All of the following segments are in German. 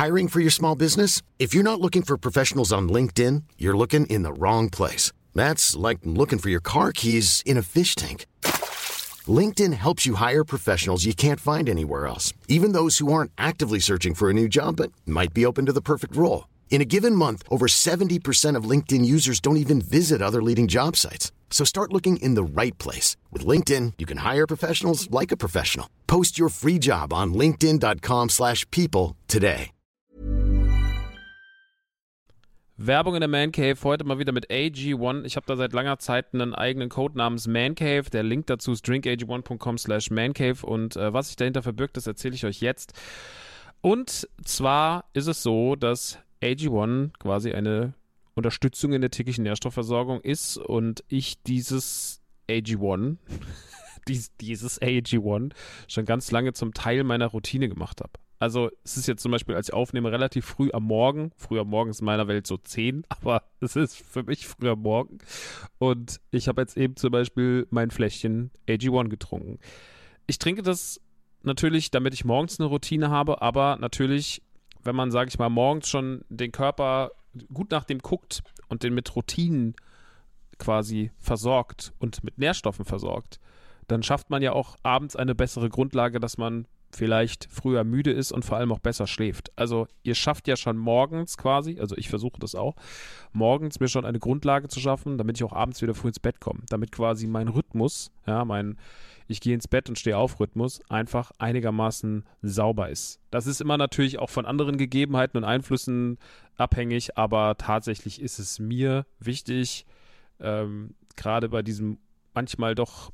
Hiring for your small business? If you're not looking for professionals on LinkedIn, you're looking in the wrong place. That's like looking for your car keys in a fish tank. LinkedIn helps you hire professionals you can't find anywhere else, even those who aren't actively searching for a new job but might be open to the perfect role. In a given month, over 70% of LinkedIn users don't even visit other leading job sites. So start looking in the right place. With LinkedIn, you can hire professionals like a professional. Post your free job on linkedin.com/people today. Werbung in der Man Cave, heute mal wieder mit AG1. Ich habe da seit langer Zeit einen eigenen Code namens Man Cave. Der Link dazu ist drinkag1.com/mancave und was sich dahinter verbirgt, das erzähle ich euch jetzt. Und zwar ist es so, dass AG1 quasi eine Unterstützung in der täglichen Nährstoffversorgung ist und ich dieses AG1 schon ganz lange zum Teil meiner Routine gemacht habe. Also es ist jetzt zum Beispiel, als ich aufnehme, relativ früh am Morgen. Früh am Morgen ist in meiner Welt so 10, aber es ist für mich früh am Morgen. Und ich habe jetzt eben zum Beispiel mein Fläschchen AG1 getrunken. Ich trinke das natürlich, damit ich morgens eine Routine habe, aber natürlich, wenn man, sage ich mal, morgens schon den Körper gut nach dem guckt und den mit Routinen quasi versorgt und mit Nährstoffen versorgt, dann schafft man ja auch abends eine bessere Grundlage, dass man vielleicht früher müde ist und vor allem auch besser schläft. Also ihr schafft ja schon morgens quasi, also ich versuche das auch, morgens mir schon eine Grundlage zu schaffen, damit ich auch abends wieder früh ins Bett komme. Damit quasi mein Rhythmus, ja, ich gehe ins Bett und stehe auf Rhythmus einfach einigermaßen sauber ist. Das ist immer natürlich auch von anderen Gegebenheiten und Einflüssen abhängig, aber tatsächlich ist es mir wichtig, gerade bei diesem manchmal doch,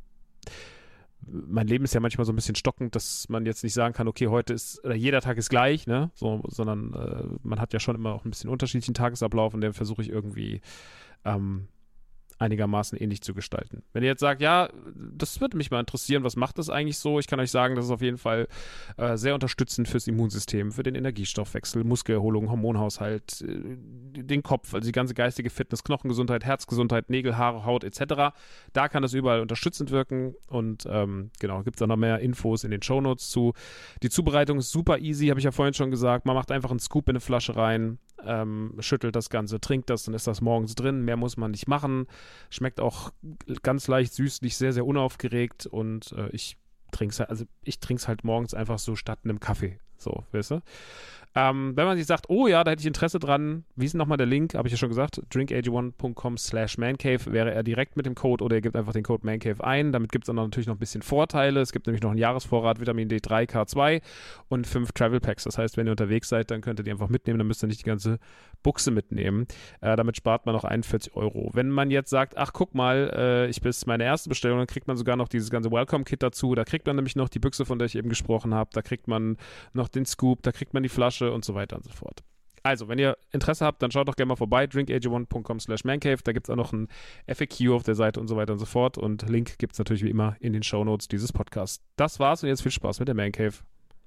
mein Leben ist ja manchmal so ein bisschen stockend, dass man jetzt nicht sagen kann, okay, heute ist, oder jeder Tag ist gleich, ne, so, sondern man hat ja schon immer auch ein bisschen unterschiedlichen Tagesablauf und den versuche ich irgendwie einigermaßen ähnlich zu gestalten. Wenn ihr jetzt sagt, ja, das würde mich mal interessieren, was macht das eigentlich so? Ich kann euch sagen, das ist auf jeden Fall sehr unterstützend fürs Immunsystem, für den Energiestoffwechsel, Muskelerholung, Hormonhaushalt, den Kopf, also die ganze geistige Fitness, Knochengesundheit, Herzgesundheit, Nägel, Haare, Haut etc. Da kann das überall unterstützend wirken und genau, gibt es auch noch mehr Infos in den Shownotes zu. Die Zubereitung ist super easy, habe ich ja vorhin schon gesagt. Man macht einfach einen Scoop in eine Flasche rein, schüttelt das Ganze, trinkt das, dann ist das morgens drin. Mehr muss man nicht machen. Schmeckt auch ganz leicht süßlich, sehr, sehr unaufgeregt und ich trinke es halt morgens einfach so statt einem Kaffee. So, weißt du? Wenn man sich sagt, oh ja, da hätte ich Interesse dran, wie ist nochmal der Link? Habe ich ja schon gesagt, drinkag1.com/mancave wäre er direkt mit dem Code oder ihr gebt einfach den Code mancave ein. Damit gibt es dann natürlich noch ein bisschen Vorteile. Es gibt nämlich noch einen Jahresvorrat Vitamin D3, K2 und 5 Travel Packs. Das heißt, wenn ihr unterwegs seid, dann könnt ihr die einfach mitnehmen, dann müsst ihr nicht die ganze Buchse mitnehmen. Damit spart man noch 41 €. Wenn man jetzt sagt, ach guck mal, ich bin meine erste Bestellung, dann kriegt man sogar noch dieses ganze Welcome-Kit dazu. Da kriegt man nämlich noch die Büchse, von der ich eben gesprochen habe. Da kriegt man noch den Scoop, da kriegt man die Flasche und so weiter und so fort. Also, wenn ihr Interesse habt, dann schaut doch gerne mal vorbei, drinkag1.com/mancave, da gibt es auch noch ein FAQ auf der Seite und so weiter und so fort und Link gibt es natürlich wie immer in den Shownotes dieses Podcasts. Das war's und jetzt viel Spaß mit der Man Cave.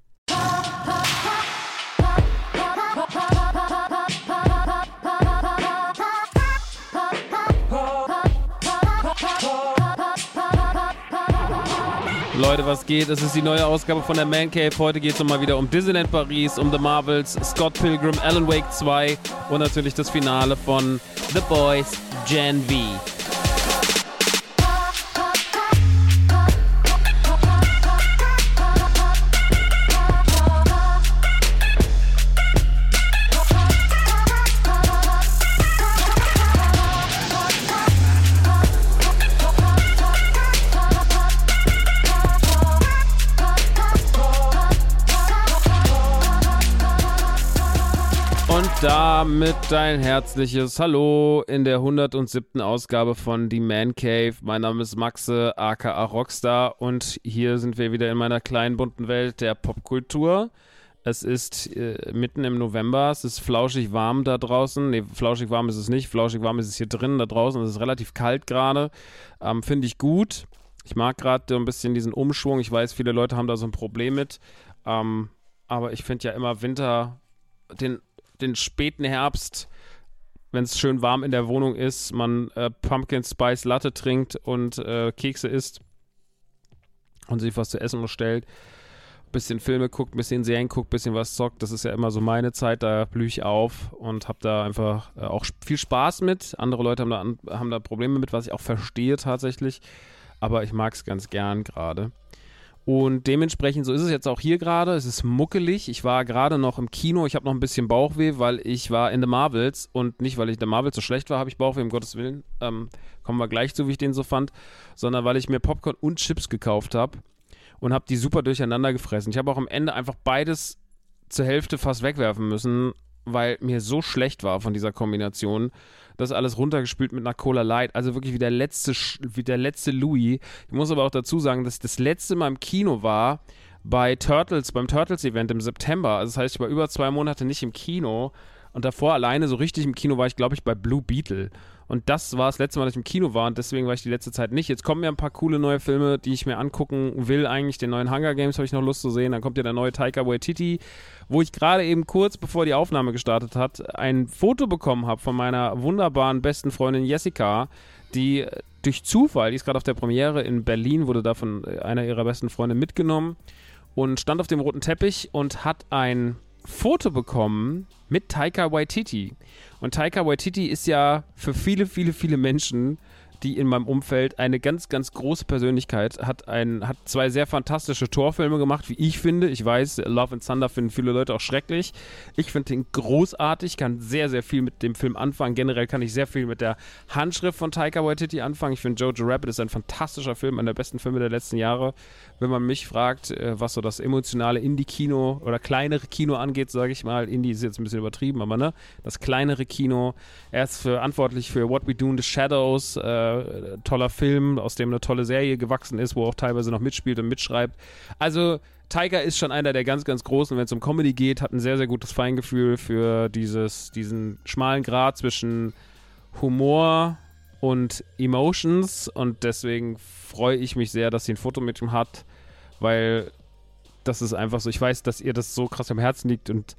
Leute, was geht? Es ist die neue Ausgabe von der Man Cave. Heute geht es nochmal wieder um Disneyland Paris, um The Marvels, Scott Pilgrim, Alan Wake 2 und natürlich das Finale von The Boys Gen V. Damit dein herzliches Hallo in der 107. Ausgabe von Die Man Cave. Mein Name ist Maxe, aka Rockstar und hier sind wir wieder in meiner kleinen bunten Welt der Popkultur. Es ist mitten im November, es ist flauschig warm da draußen. Nee, flauschig warm ist es nicht, flauschig warm ist es hier drin, da draußen. Es ist relativ kalt gerade, finde ich gut. Ich mag gerade so ein bisschen diesen Umschwung. Ich weiß, viele Leute haben da so ein Problem mit, aber ich finde ja immer Winter, den späten Herbst, wenn es schön warm in der Wohnung ist, man Pumpkin Spice Latte trinkt und Kekse isst und sich was zu essen bestellt bisschen Filme guckt, bisschen Serien guckt, bisschen was zockt. Das ist ja immer so meine Zeit, da blühe ich auf und habe da einfach auch viel Spaß mit. Andere Leute haben da Probleme mit, was ich auch verstehe tatsächlich. Aber ich mag es ganz gern gerade. Und dementsprechend, so ist es jetzt auch hier gerade. Es ist muckelig. Ich war gerade noch im Kino. Ich habe noch ein bisschen Bauchweh, weil ich war in The Marvels. Und nicht, weil ich The Marvels so schlecht war, habe ich Bauchweh, um Gottes Willen. Kommen wir gleich zu, wie ich den so fand. Sondern weil ich mir Popcorn und Chips gekauft habe. Und habe die super durcheinander gefressen. Ich habe auch am Ende einfach beides zur Hälfte fast wegwerfen müssen, weil mir so schlecht war von dieser Kombination. Das alles runtergespült mit einer Cola Light. Also wirklich wie der letzte Louis. Ich muss aber auch dazu sagen, dass ich das letzte Mal im Kino war beim Turtles-Event im September. Also das heißt, ich war über 2 Monate nicht im Kino. Und davor alleine so richtig im Kino war ich, glaube ich, bei Blue Beetle. Und das war das letzte Mal, dass ich im Kino war und deswegen war ich die letzte Zeit nicht. Jetzt kommen ja ein paar coole neue Filme, die ich mir angucken will eigentlich. Den neuen Hunger Games habe ich noch Lust zu sehen. Dann kommt ja der neue Taika Waititi, wo ich gerade eben kurz bevor die Aufnahme gestartet hat, ein Foto bekommen habe von meiner wunderbaren besten Freundin Jessica, die durch Zufall, die ist gerade auf der Premiere in Berlin, wurde da von einer ihrer besten Freunde mitgenommen und stand auf dem roten Teppich und hat ein Foto bekommen mit Taika Waititi. Und Taika Waititi ist ja für viele, viele, viele Menschen, die in meinem Umfeld eine ganz, ganz große Persönlichkeit, hat 2 sehr fantastische Torfilme gemacht, wie ich finde. Ich weiß, Love and Thunder finden viele Leute auch schrecklich. Ich finde den großartig, kann sehr, sehr viel mit dem Film anfangen. Generell kann ich sehr viel mit der Handschrift von Taika Waititi anfangen. Ich finde Jojo Rabbit ist ein fantastischer Film, einer der besten Filme der letzten Jahre. Wenn man mich fragt, was so das emotionale Indie-Kino oder kleinere Kino angeht, sage ich mal, Indie ist jetzt ein bisschen übertrieben, aber ne, das kleinere Kino. Er ist verantwortlich für What We Do in the Shadows, toller Film, aus dem eine tolle Serie gewachsen ist, wo er auch teilweise noch mitspielt und mitschreibt. Also Taika ist schon einer der ganz, ganz großen, wenn es um Comedy geht, hat ein sehr, sehr gutes Feingefühl für diesen schmalen Grat zwischen Humor und Emotions und deswegen freue ich mich sehr, dass sie ein Foto mit ihm hat, weil das ist einfach so, ich weiß, dass ihr das so krass am Herzen liegt und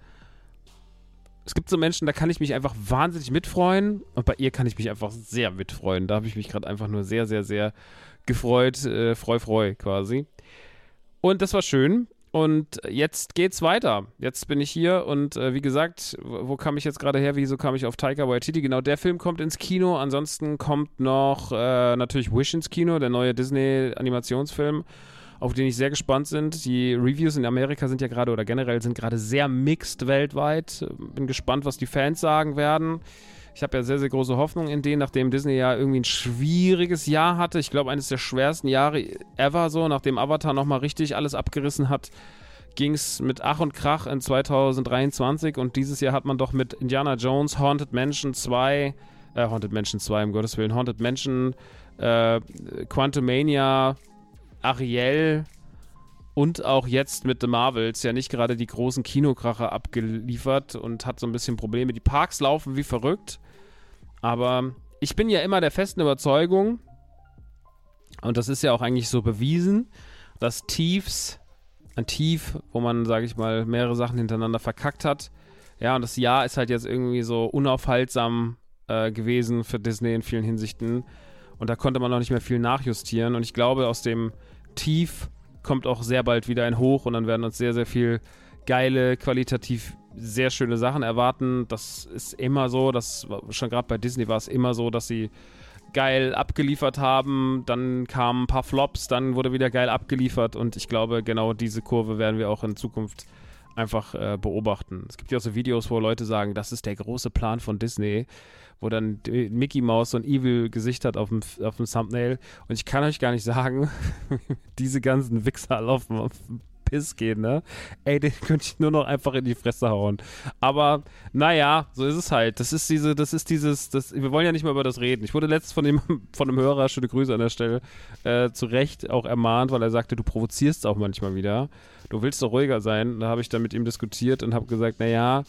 es gibt so Menschen, da kann ich mich einfach wahnsinnig mitfreuen und bei ihr kann ich mich einfach sehr mitfreuen. Da habe ich mich gerade einfach nur sehr, sehr, sehr gefreut, freu quasi. Und das war schön und jetzt geht's weiter. Jetzt bin ich hier und wie gesagt, wo kam ich jetzt gerade her? Wieso kam ich auf Taika Waititi? Genau, der Film kommt ins Kino. Ansonsten kommt noch natürlich Wish ins Kino, der neue Disney-Animationsfilm, auf den ich sehr gespannt bin. Die Reviews in Amerika sind ja gerade oder generell sind gerade sehr mixed weltweit. Bin gespannt, was die Fans sagen werden. Ich habe ja sehr, sehr große Hoffnung in denen, nachdem Disney ja irgendwie ein schwieriges Jahr hatte. Ich glaube, eines der schwersten Jahre ever so, nachdem Avatar nochmal richtig alles abgerissen hat, ging es mit Ach und Krach in 2023 und dieses Jahr hat man doch mit Indiana Jones, Haunted Mansion 2, um Gottes Willen, Haunted Mansion, Quantumania, Ariel und auch jetzt mit The Marvels ja nicht gerade die großen Kinokracher abgeliefert und hat so ein bisschen Probleme. Die Parks laufen wie verrückt, aber ich bin ja immer der festen Überzeugung, und das ist ja auch eigentlich so bewiesen, dass ein Tief, wo man, sage ich mal, mehrere Sachen hintereinander verkackt hat. Ja, und das Jahr ist halt jetzt irgendwie so unaufhaltsam gewesen für Disney in vielen Hinsichten. Und da konnte man noch nicht mehr viel nachjustieren. Und ich glaube, aus dem Tief kommt auch sehr bald wieder ein Hoch und dann werden uns sehr, sehr viel geile, qualitativ sehr schöne Sachen erwarten. Das ist immer so, schon gerade bei Disney war es immer so, dass sie geil abgeliefert haben, dann kamen ein paar Flops, dann wurde wieder geil abgeliefert und ich glaube, genau diese Kurve werden wir auch in Zukunft einfach beobachten. Es gibt ja auch so Videos, wo Leute sagen, das ist der große Plan von Disney, wo dann Mickey Mouse so ein Evil-Gesicht hat auf dem Thumbnail und ich kann euch gar nicht sagen, diese ganzen Wichser alle auf den Piss gehen, ne? Ey, den könnte ich nur noch einfach in die Fresse hauen. Aber, naja, so ist es halt. Wir wollen ja nicht mehr über das reden. Ich wurde letztens von einem Hörer, schöne Grüße an der Stelle, zu Recht auch ermahnt, weil er sagte, du provozierst auch manchmal wieder. Du willst doch ruhiger sein. Da habe ich dann mit ihm diskutiert und habe gesagt, naja,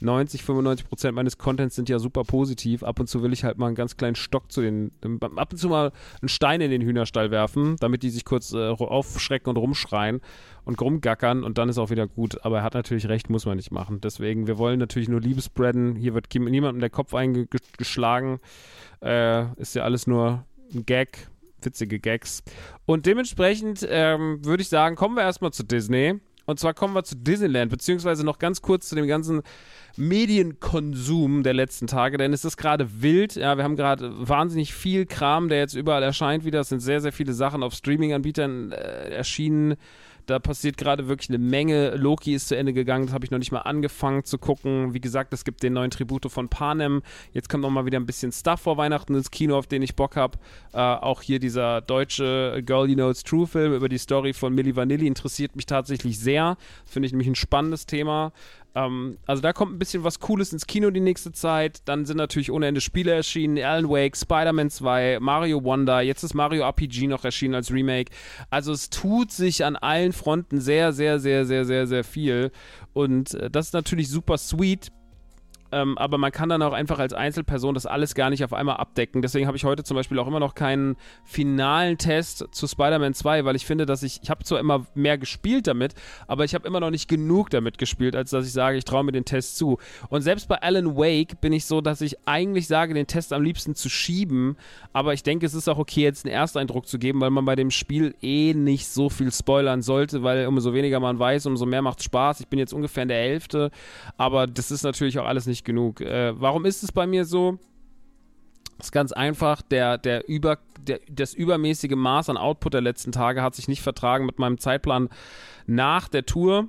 95% meines Contents sind ja super positiv. Ab und zu will ich halt mal einen ganz kleinen Stock ab und zu mal einen Stein in den Hühnerstall werfen, damit die sich kurz aufschrecken und rumschreien und rumgackern und dann ist auch wieder gut. Aber er hat natürlich recht, muss man nicht machen. Deswegen, wir wollen natürlich nur Liebe spreaden. Hier wird niemandem der Kopf eingeschlagen. Ist ja alles nur ein Gag, witzige Gags. Und dementsprechend würde ich sagen, kommen wir erstmal zu Disney. Und zwar kommen wir zu Disneyland, beziehungsweise noch ganz kurz zu dem ganzen Medienkonsum der letzten Tage, denn es ist gerade wild. Ja, wir haben gerade wahnsinnig viel Kram, der jetzt überall erscheint wieder. Es sind sehr, sehr viele Sachen auf Streaming-Anbietern erschienen. Da passiert gerade wirklich eine Menge. Loki ist zu Ende gegangen, das habe ich noch nicht mal angefangen zu gucken. Wie gesagt, es gibt den neuen Tribute von Panem. Jetzt kommt noch mal wieder ein bisschen Stuff vor Weihnachten ins Kino, auf den ich Bock habe. Auch hier dieser deutsche Girl You Know It's True Film über die Story von Milli Vanilli interessiert mich tatsächlich sehr. Finde ich nämlich ein spannendes Thema. Also da kommt ein bisschen was Cooles ins Kino die nächste Zeit. Dann sind natürlich ohne Ende Spiele erschienen. Alan Wake, Spider-Man 2, Mario Wonder. Jetzt ist Mario RPG noch erschienen als Remake. Also es tut sich an allen Fronten sehr, sehr, sehr, sehr, sehr, sehr viel. Und das ist natürlich super sweet. Aber man kann dann auch einfach als Einzelperson das alles gar nicht auf einmal abdecken. Deswegen habe ich heute zum Beispiel auch immer noch keinen finalen Test zu Spider-Man 2, weil ich finde, dass ich habe zwar immer mehr gespielt damit, aber ich habe immer noch nicht genug damit gespielt, als dass ich sage, ich traue mir den Test zu. Und selbst bei Alan Wake bin ich so, dass ich eigentlich sage, den Test am liebsten zu schieben, aber ich denke, es ist auch okay, jetzt einen Ersteindruck zu geben, weil man bei dem Spiel nicht so viel spoilern sollte, weil umso weniger man weiß, umso mehr macht es Spaß. Ich bin jetzt ungefähr in der Hälfte, aber das ist natürlich auch alles nicht genug. Warum ist es bei mir so? Das ist ganz einfach, das übermäßige Maß an Output der letzten Tage hat sich nicht vertragen mit meinem Zeitplan nach der Tour.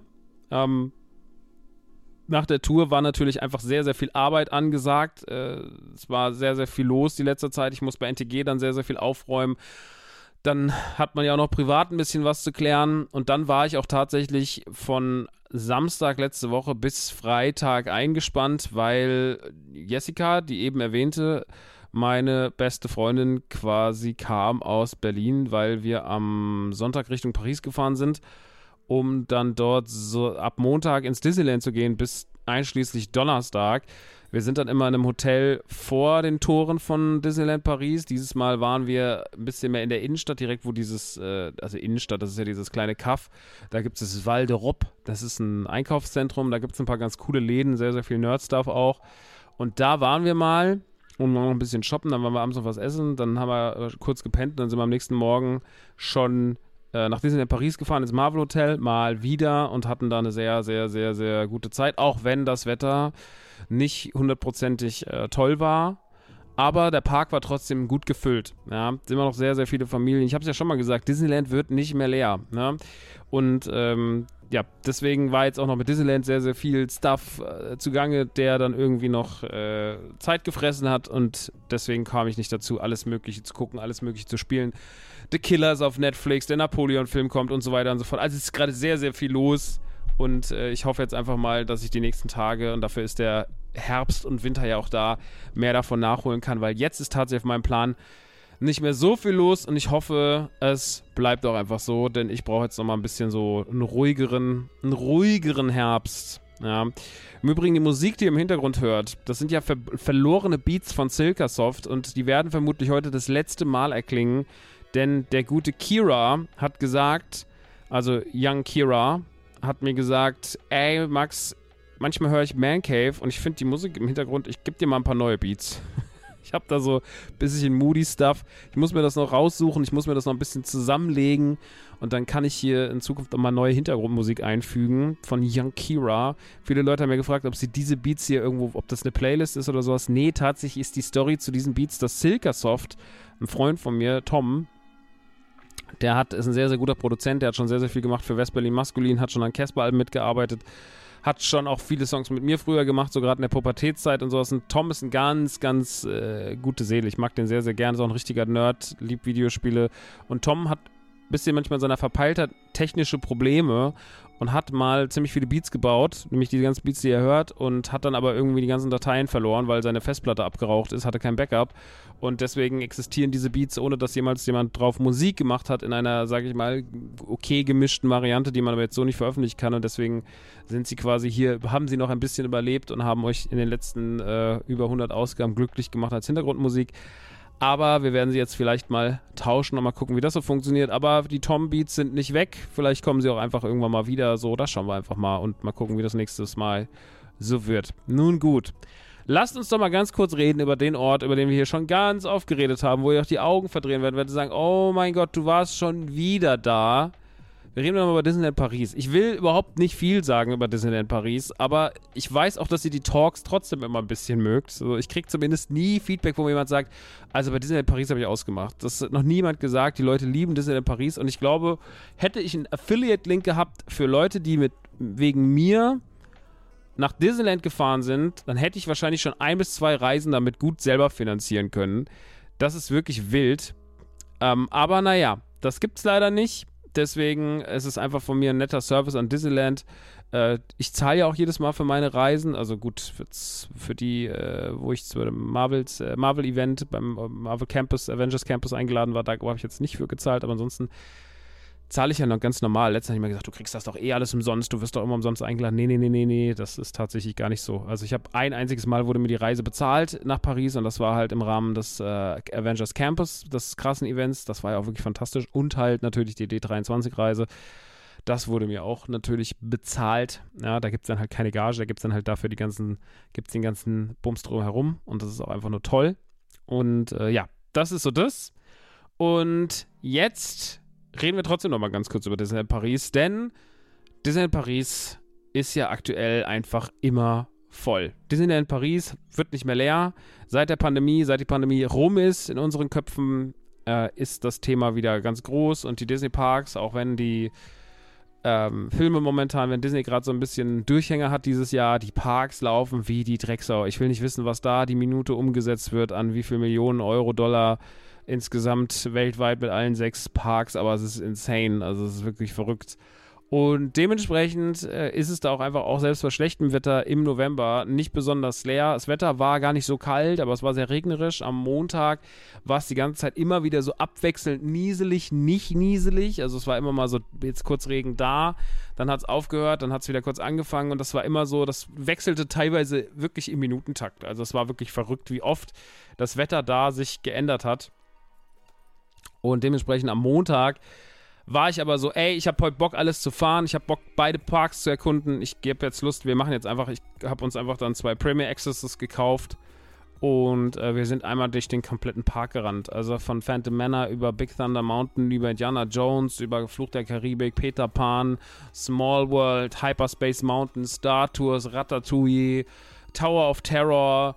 Nach der Tour war natürlich einfach sehr, sehr viel Arbeit angesagt. Es war sehr, sehr viel los die letzte Zeit. Ich muss bei NTG dann sehr, sehr viel aufräumen. Dann hat man ja auch noch privat ein bisschen was zu klären. Und dann war ich auch tatsächlich von Samstag letzte Woche bis Freitag eingespannt, weil Jessica, die eben erwähnte, meine beste Freundin quasi kam aus Berlin, weil wir am Sonntag Richtung Paris gefahren sind, um dann dort so ab Montag ins Disneyland zu gehen bis einschließlich Donnerstag. Wir sind dann immer in einem Hotel vor den Toren von Disneyland Paris. Dieses Mal waren wir ein bisschen mehr in der Innenstadt, direkt wo dieses, also Innenstadt, das ist ja dieses kleine Kaff. Da gibt es das Val d'Europe, das ist ein Einkaufszentrum, da gibt es ein paar ganz coole Läden, sehr, sehr viel Nerd-Stuff auch. Und da waren wir mal und noch ein bisschen shoppen, dann waren wir abends noch was essen, dann haben wir kurz gepennt und dann sind wir am nächsten Morgen schon nach Disneyland Paris gefahren, ins Marvel Hotel, mal wieder und hatten da eine sehr, sehr, sehr, sehr gute Zeit, auch wenn das Wetter nicht hundertprozentig toll war, aber der Park war trotzdem gut gefüllt. Ja, sind immer noch sehr, sehr viele Familien. Ich habe es ja schon mal gesagt, Disneyland wird nicht mehr leer. Ne? Und ja, deswegen war jetzt auch noch mit Disneyland sehr, sehr viel Stuff zugange, der dann irgendwie noch Zeit gefressen hat und deswegen kam ich nicht dazu, alles Mögliche zu gucken, alles Mögliche zu spielen. The Killers auf Netflix, der Napoleon-Film kommt und so weiter und so fort. Also es ist gerade sehr, sehr viel los. Und ich hoffe jetzt einfach mal, dass ich die nächsten Tage, und dafür ist der Herbst und Winter ja auch da, mehr davon nachholen kann, weil jetzt ist tatsächlich auf meinem Plan nicht mehr so viel los und ich hoffe, es bleibt auch einfach so, denn ich brauche jetzt nochmal ein bisschen so einen ruhigeren Herbst. Ja. Im Übrigen die Musik, die ihr im Hintergrund hört, das sind ja verlorene Beats von Silkasoft und die werden vermutlich heute das letzte Mal erklingen, denn der gute Kira hat gesagt, also Young Kira, hat mir gesagt, ey Max, manchmal höre ich Man Cave und ich finde die Musik im Hintergrund, ich gebe dir mal ein paar neue Beats. Ich habe da so ein bisschen moody Stuff. Ich muss mir das noch raussuchen, ich muss mir das noch ein bisschen zusammenlegen und dann kann ich hier in Zukunft auch mal neue Hintergrundmusik einfügen von Young Kira. Viele Leute haben mir gefragt, ob sie diese Beats hier irgendwo, ob das eine Playlist ist oder sowas. Nee, tatsächlich ist die Story zu diesen Beats, dass Silkasoft, ein Freund von mir, Tom, ist ein sehr, sehr guter Produzent, der hat schon sehr, sehr viel gemacht für West-Berlin Maskulin, hat schon an Casper-Alben mitgearbeitet, hat schon auch viele Songs mit mir früher gemacht, so gerade in der Pubertätszeit und sowas. Und Tom ist ein ganz, ganz gute Seele. Ich mag den sehr, sehr gerne, ist auch ein richtiger Nerd, liebt Videospiele. Und Tom hat ein bisschen manchmal in seiner Verpeiltheit technische Probleme und hat mal ziemlich viele Beats gebaut, nämlich die ganzen Beats, die er hört, und hat dann aber irgendwie die ganzen Dateien verloren, weil seine Festplatte abgeraucht ist, hatte kein Backup. Und deswegen existieren diese Beats, ohne dass jemals jemand drauf Musik gemacht hat, in einer, sage ich mal, okay gemischten Variante, die man aber jetzt so nicht veröffentlichen kann. Und deswegen sind sie quasi hier, haben sie noch ein bisschen überlebt und haben euch in den letzten über 100 Ausgaben glücklich gemacht als Hintergrundmusik. Aber wir werden sie jetzt vielleicht mal tauschen und mal gucken, wie das so funktioniert. Aber die Tom-Beats sind nicht weg. Vielleicht kommen sie auch einfach irgendwann mal wieder. So, das schauen wir einfach mal und mal gucken, wie das nächstes Mal so wird. Nun gut. Lasst uns doch mal ganz kurz reden über den Ort, über den wir hier schon ganz oft geredet haben, wo ihr auch die Augen verdrehen werdet, wenn ihr sagen, oh mein Gott, du warst schon wieder da. wir reden nochmal über Disneyland Paris. Ich will überhaupt nicht viel sagen über Disneyland Paris, aber ich weiß auch, dass ihr die Talks trotzdem immer ein bisschen mögt. Also ich kriege zumindest nie Feedback, wo mir jemand sagt, also bei Disneyland Paris habe ich ausgemacht. Das hat noch niemand gesagt, die Leute lieben Disneyland Paris und ich glaube, hätte ich einen Affiliate-Link gehabt für Leute, die wegen mir nach Disneyland gefahren sind, dann hätte ich wahrscheinlich schon 1 bis 2 Reisen damit gut selber finanzieren können. Das ist wirklich wild. Aber naja, das gibt's leider nicht. Deswegen ist es einfach von mir ein netter Service an Disneyland. Ich zahle ja auch jedes Mal für meine Reisen. Also gut, für die, wo ich zu dem Marvel-Event beim Marvel Campus, Avengers Campus eingeladen war, da habe ich jetzt nicht für gezahlt. Aber ansonsten zahle ich ja noch ganz normal. Letztens habe ich mir gesagt, du kriegst das doch eh alles umsonst, du wirst doch immer umsonst eingeladen. Nee, das ist tatsächlich gar nicht so. Also ich habe ein einziges Mal wurde mir die Reise bezahlt nach Paris und das war halt im Rahmen des Avengers Campus, des krassen Events. Das war ja auch wirklich fantastisch. Und halt natürlich die D23-Reise. Das wurde mir auch natürlich bezahlt. Ja, da gibt es dann halt keine Gage, da gibt es dann halt dafür den ganzen Bums drumherum und das ist auch einfach nur toll. Und ja, das ist so das. Und jetzt reden wir trotzdem noch mal ganz kurz über Disneyland Paris, denn Disneyland Paris ist ja aktuell einfach immer voll. Disneyland Paris wird nicht mehr leer. Seit die Pandemie rum ist in unseren Köpfen, ist das Thema wieder ganz groß und die Disney-Parks, auch wenn die Filme momentan, wenn Disney gerade so ein bisschen Durchhänger hat dieses Jahr, die Parks laufen wie die Drecksau. Ich will nicht wissen, was da die Minute umgesetzt wird, an wie viel Millionen Euro, Dollar insgesamt weltweit mit allen 6 Parks, aber es ist insane, also es ist wirklich verrückt. Und dementsprechend ist es da auch einfach auch selbst bei schlechtem Wetter im November nicht besonders leer. Das Wetter war gar nicht so kalt, aber es war sehr regnerisch. Am Montag war es die ganze Zeit immer wieder so abwechselnd nieselig, nicht nieselig. Also es war immer mal so jetzt kurz Regen da, dann hat es aufgehört, dann hat es wieder kurz angefangen und das war immer so, das wechselte teilweise wirklich im Minutentakt. Also es war wirklich verrückt, wie oft das Wetter da sich geändert hat. Und dementsprechend am Montag war ich aber so, ich habe heute Bock, alles zu fahren. Ich habe Bock, beide Parks zu erkunden. Ich gebe jetzt Lust, ich habe uns einfach dann 2 Premier Accesses gekauft. Und wir sind einmal durch den kompletten Park gerannt. Also von Phantom Manor über Big Thunder Mountain, über Indiana Jones, über Fluch der Karibik, Peter Pan, Small World, Hyperspace Mountain, Star Tours, Ratatouille, Tower of Terror,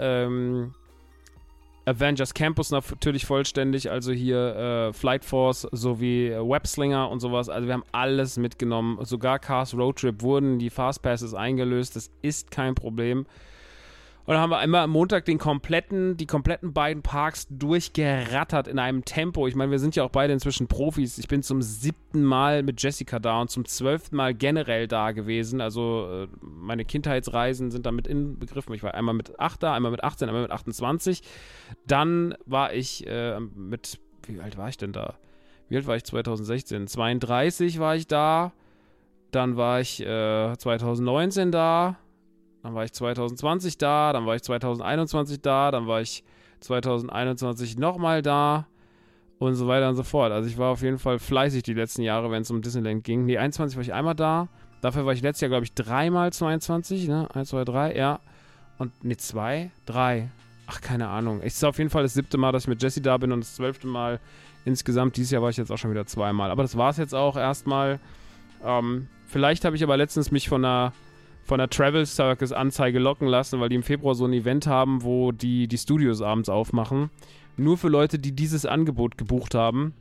Avengers Campus natürlich vollständig, also hier Flight Force sowie Webslinger und sowas. Also wir haben alles mitgenommen. Sogar Cars Road Trip wurden die Fastpasses eingelöst. Das ist kein Problem. Und dann haben wir einmal am Montag die kompletten beiden Parks durchgerattert in einem Tempo. Ich meine, wir sind ja auch beide inzwischen Profis. Ich bin zum 7. Mal mit Jessica da und zum 12. Mal generell da gewesen. Also meine Kindheitsreisen sind damit inbegriffen. Ich war einmal mit 8 da, einmal mit 18, einmal mit 28. Dann war ich wie alt war ich denn da? Wie alt war ich 2016? 32 war ich da. Dann war ich 2019 da. Dann war ich 2020 da, dann war ich 2021 da, dann war ich 2021 nochmal da und so weiter und so fort. Also ich war auf jeden Fall fleißig die letzten Jahre, wenn es um Disneyland ging. Nee, 21 war ich einmal da. Dafür war ich letztes Jahr, glaube ich, 3-mal 22, ne? 1, 2, 3, ja. Und, 2, 3. Ach, keine Ahnung. Es ist auf jeden Fall das 7. Mal, dass ich mit Jessie da bin und das 12. Mal insgesamt. Dieses Jahr war ich jetzt auch schon wieder 2-mal. Aber das war es jetzt auch erstmal. Vielleicht habe ich aber letztens mich von einer Travel Circus Anzeige locken lassen, weil die im Februar so ein Event haben, wo die Studios abends aufmachen. Nur für Leute, die dieses Angebot gebucht haben.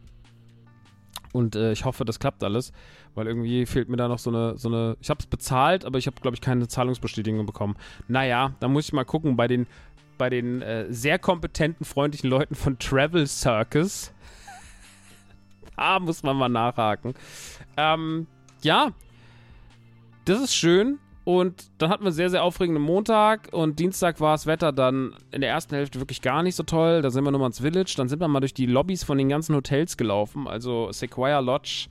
Und ich hoffe, das klappt alles, weil irgendwie fehlt mir da noch so eine ich habe es bezahlt, aber ich habe, glaube ich, keine Zahlungsbestätigung bekommen. Naja, da muss ich mal gucken, bei den sehr kompetenten, freundlichen Leuten von Travel Circus. Da muss man mal nachhaken. Ja, das ist schön. Und dann hatten wir einen sehr, sehr aufregenden Montag und Dienstag war das Wetter dann in der ersten Hälfte wirklich gar nicht so toll. Da sind wir nochmal ins Village, dann sind wir mal durch die Lobbys von den ganzen Hotels gelaufen, also Sequoia Lodge,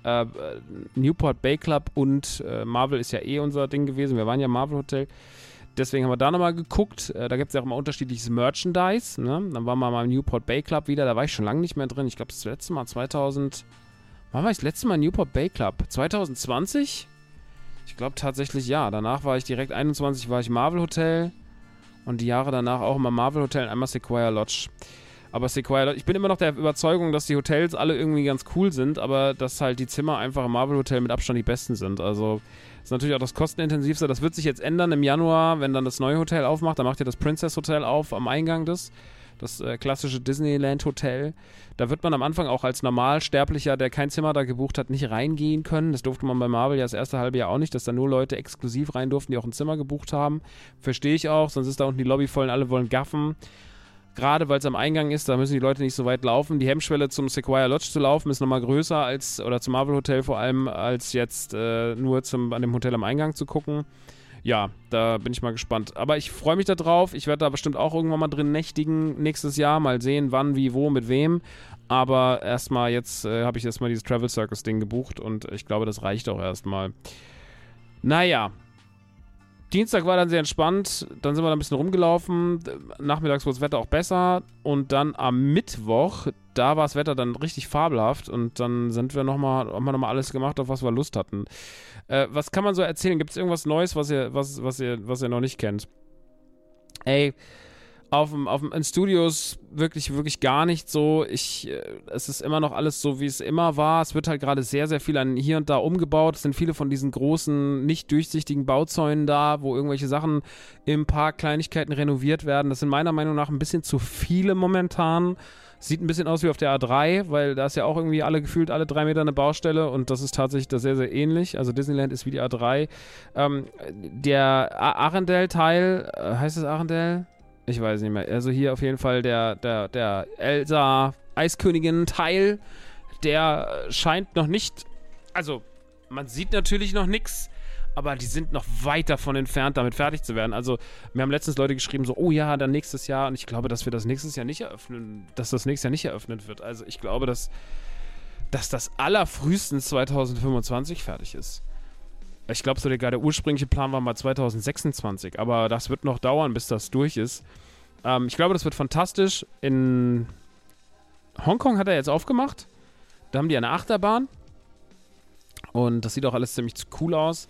Newport Bay Club und Marvel ist ja unser Ding gewesen, wir waren ja im Marvel Hotel. Deswegen haben wir da nochmal geguckt, da gibt es ja auch immer unterschiedliches Merchandise, ne? Dann waren wir mal im Newport Bay Club wieder, da war ich schon lange nicht mehr drin, ich glaube das letzte Mal wann war ich das letzte Mal im Newport Bay Club? 2020? Ich glaube tatsächlich ja. Danach war ich direkt 21, war ich im Marvel Hotel und die Jahre danach auch immer Marvel Hotel und einmal Sequoia Lodge. Aber Sequoia, ich bin immer noch der Überzeugung, dass die Hotels alle irgendwie ganz cool sind, aber dass halt die Zimmer einfach im Marvel Hotel mit Abstand die besten sind. Also ist natürlich auch das kostenintensivste. Das wird sich jetzt ändern im Januar, wenn dann das neue Hotel aufmacht. Da macht ja das Princess Hotel auf am Eingang das klassische Disneyland Hotel. Da wird man am Anfang auch als Normalsterblicher, der kein Zimmer da gebucht hat, nicht reingehen können. Das durfte man bei Marvel ja das erste halbe Jahr auch nicht, dass da nur Leute exklusiv rein durften, die auch ein Zimmer gebucht haben. Verstehe ich auch, sonst ist da unten die Lobby voll und alle wollen gaffen. Gerade weil es am Eingang ist, da müssen die Leute nicht so weit laufen. Die Hemmschwelle zum Sequoia Lodge zu laufen ist nochmal größer oder zum Marvel Hotel vor allem, als jetzt nur an dem Hotel am Eingang zu gucken. Ja, da bin ich mal gespannt. Aber ich freue mich da drauf. Ich werde da bestimmt auch irgendwann mal drin nächtigen nächstes Jahr. Mal sehen, wann, wie, wo, mit wem. Aber erstmal jetzt habe ich erstmal dieses Travel Circus Ding gebucht und ich glaube, das reicht auch erstmal. Naja. Dienstag war dann sehr entspannt, dann sind wir da ein bisschen rumgelaufen, nachmittags wurde das Wetter auch besser und dann am Mittwoch, da war das Wetter dann richtig fabelhaft und dann haben wir nochmal alles gemacht, auf was wir Lust hatten. Was kann man so erzählen? Gibt es irgendwas Neues, was ihr noch nicht kennt? Ey, in Studios wirklich, wirklich gar nicht so. Es ist immer noch alles so, wie es immer war. Es wird halt gerade sehr, sehr viel hier und da umgebaut. Es sind viele von diesen großen, nicht durchsichtigen Bauzäunen da, wo irgendwelche Sachen im Park, Kleinigkeiten renoviert werden. Das sind meiner Meinung nach ein bisschen zu viele momentan. Sieht ein bisschen aus wie auf der A3, weil da ist ja auch irgendwie gefühlt alle 3 Meter eine Baustelle und das ist tatsächlich da sehr, sehr ähnlich. Also Disneyland ist wie die A3. Der Arendelle-Teil, heißt es Arendelle? Ich weiß nicht mehr. Also hier auf jeden Fall der Elsa Eiskönigin-Teil, der scheint noch nicht, also man sieht natürlich noch nichts, aber die sind noch weit davon entfernt, damit fertig zu werden. Also mir haben letztens Leute geschrieben, so, oh ja, dann nächstes Jahr. Und ich glaube, dass das nächstes Jahr nicht eröffnet wird. Also ich glaube, dass das allerfrühestens 2025 fertig ist. Ich glaube sogar, der ursprüngliche Plan war mal 2026, aber das wird noch dauern, bis das durch ist. Ich glaube, das wird fantastisch. In Hongkong hat er jetzt aufgemacht. Da haben die eine Achterbahn. Und das sieht auch alles ziemlich cool aus.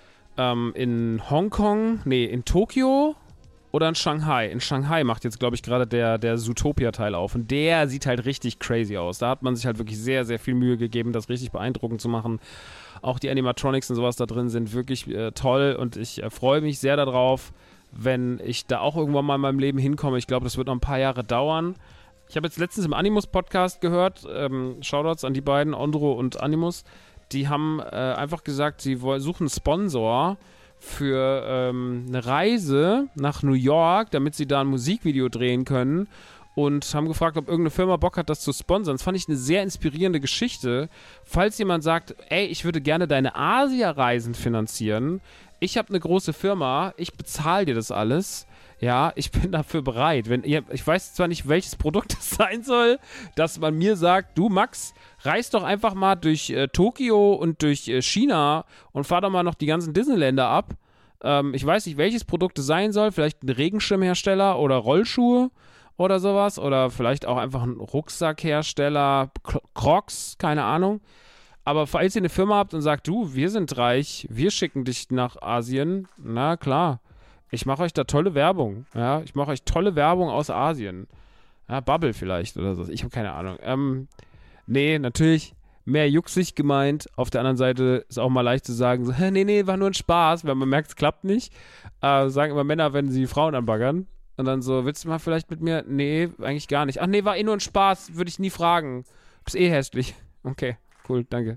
In Tokio oder in Shanghai. In Shanghai macht jetzt, glaube ich, gerade der Zootopia-Teil auf. Und der sieht halt richtig crazy aus. Da hat man sich halt wirklich sehr, sehr viel Mühe gegeben, das richtig beeindruckend zu machen. Auch die Animatronics und sowas da drin sind wirklich toll. Und ich freue mich sehr darauf, wenn ich da auch irgendwann mal in meinem Leben hinkomme. Ich glaube, das wird noch ein paar Jahre dauern. Ich habe jetzt letztens im Animus-Podcast gehört, Shoutouts an die beiden, Ondro und Animus, die haben einfach gesagt, sie suchen einen Sponsor für eine Reise nach New York, damit sie da ein Musikvideo drehen können und haben gefragt, ob irgendeine Firma Bock hat, das zu sponsern. Das fand ich eine sehr inspirierende Geschichte. Falls jemand sagt, ey, ich würde gerne deine Asia-Reisen finanzieren, ich habe eine große Firma, ich bezahle dir das alles. Ja, ich bin dafür bereit. Ich weiß zwar nicht, welches Produkt es sein soll, dass man mir sagt, du Max, reis doch einfach mal durch Tokio und durch China und fahr doch mal noch die ganzen Disneyländer ab. Ich weiß nicht, welches Produkt es sein soll. Vielleicht ein Regenschirmhersteller oder Rollschuhe oder sowas. Oder vielleicht auch einfach ein Rucksackhersteller, Crocs, keine Ahnung. Aber falls ihr eine Firma habt und sagt, du, wir sind reich, wir schicken dich nach Asien, na klar. Ich mache euch da tolle Werbung. Ja, ich mache euch tolle Werbung aus Asien. Ja, Bubble vielleicht oder so. Ich habe keine Ahnung. Nee, natürlich mehr jucksig gemeint. Auf der anderen Seite ist auch mal leicht zu sagen, so, nee, war nur ein Spaß, wenn man merkt, es klappt nicht. Sagen immer Männer, wenn sie Frauen anbaggern. Und dann so, willst du mal vielleicht mit mir? Nee, eigentlich gar nicht. Ach nee, war nur ein Spaß, würde ich nie fragen. Bist hässlich. Okay, cool, danke.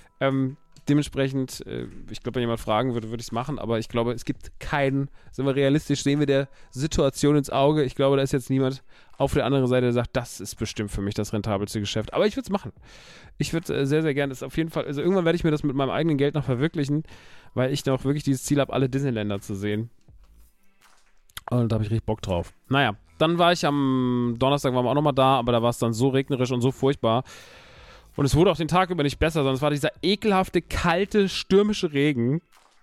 Dementsprechend, ich glaube, wenn jemand fragen würde, würde ich es machen, aber ich glaube, es gibt keinen, sind wir realistisch, sehen wir der Situation ins Auge. Ich glaube, da ist jetzt niemand auf der anderen Seite, der sagt, das ist bestimmt für mich das rentabelste Geschäft. Aber ich würde es machen. Ich würde sehr, sehr gerne, das auf jeden Fall, also irgendwann werde ich mir das mit meinem eigenen Geld noch verwirklichen, weil ich noch wirklich dieses Ziel habe, alle Disneyländer zu sehen. Und da habe ich richtig Bock drauf. Naja, dann war ich am Donnerstag, waren wir auch nochmal da, aber da war es dann so regnerisch und so furchtbar. Und es wurde auch den Tag über nicht besser, sondern es war dieser ekelhafte, kalte, stürmische Regen.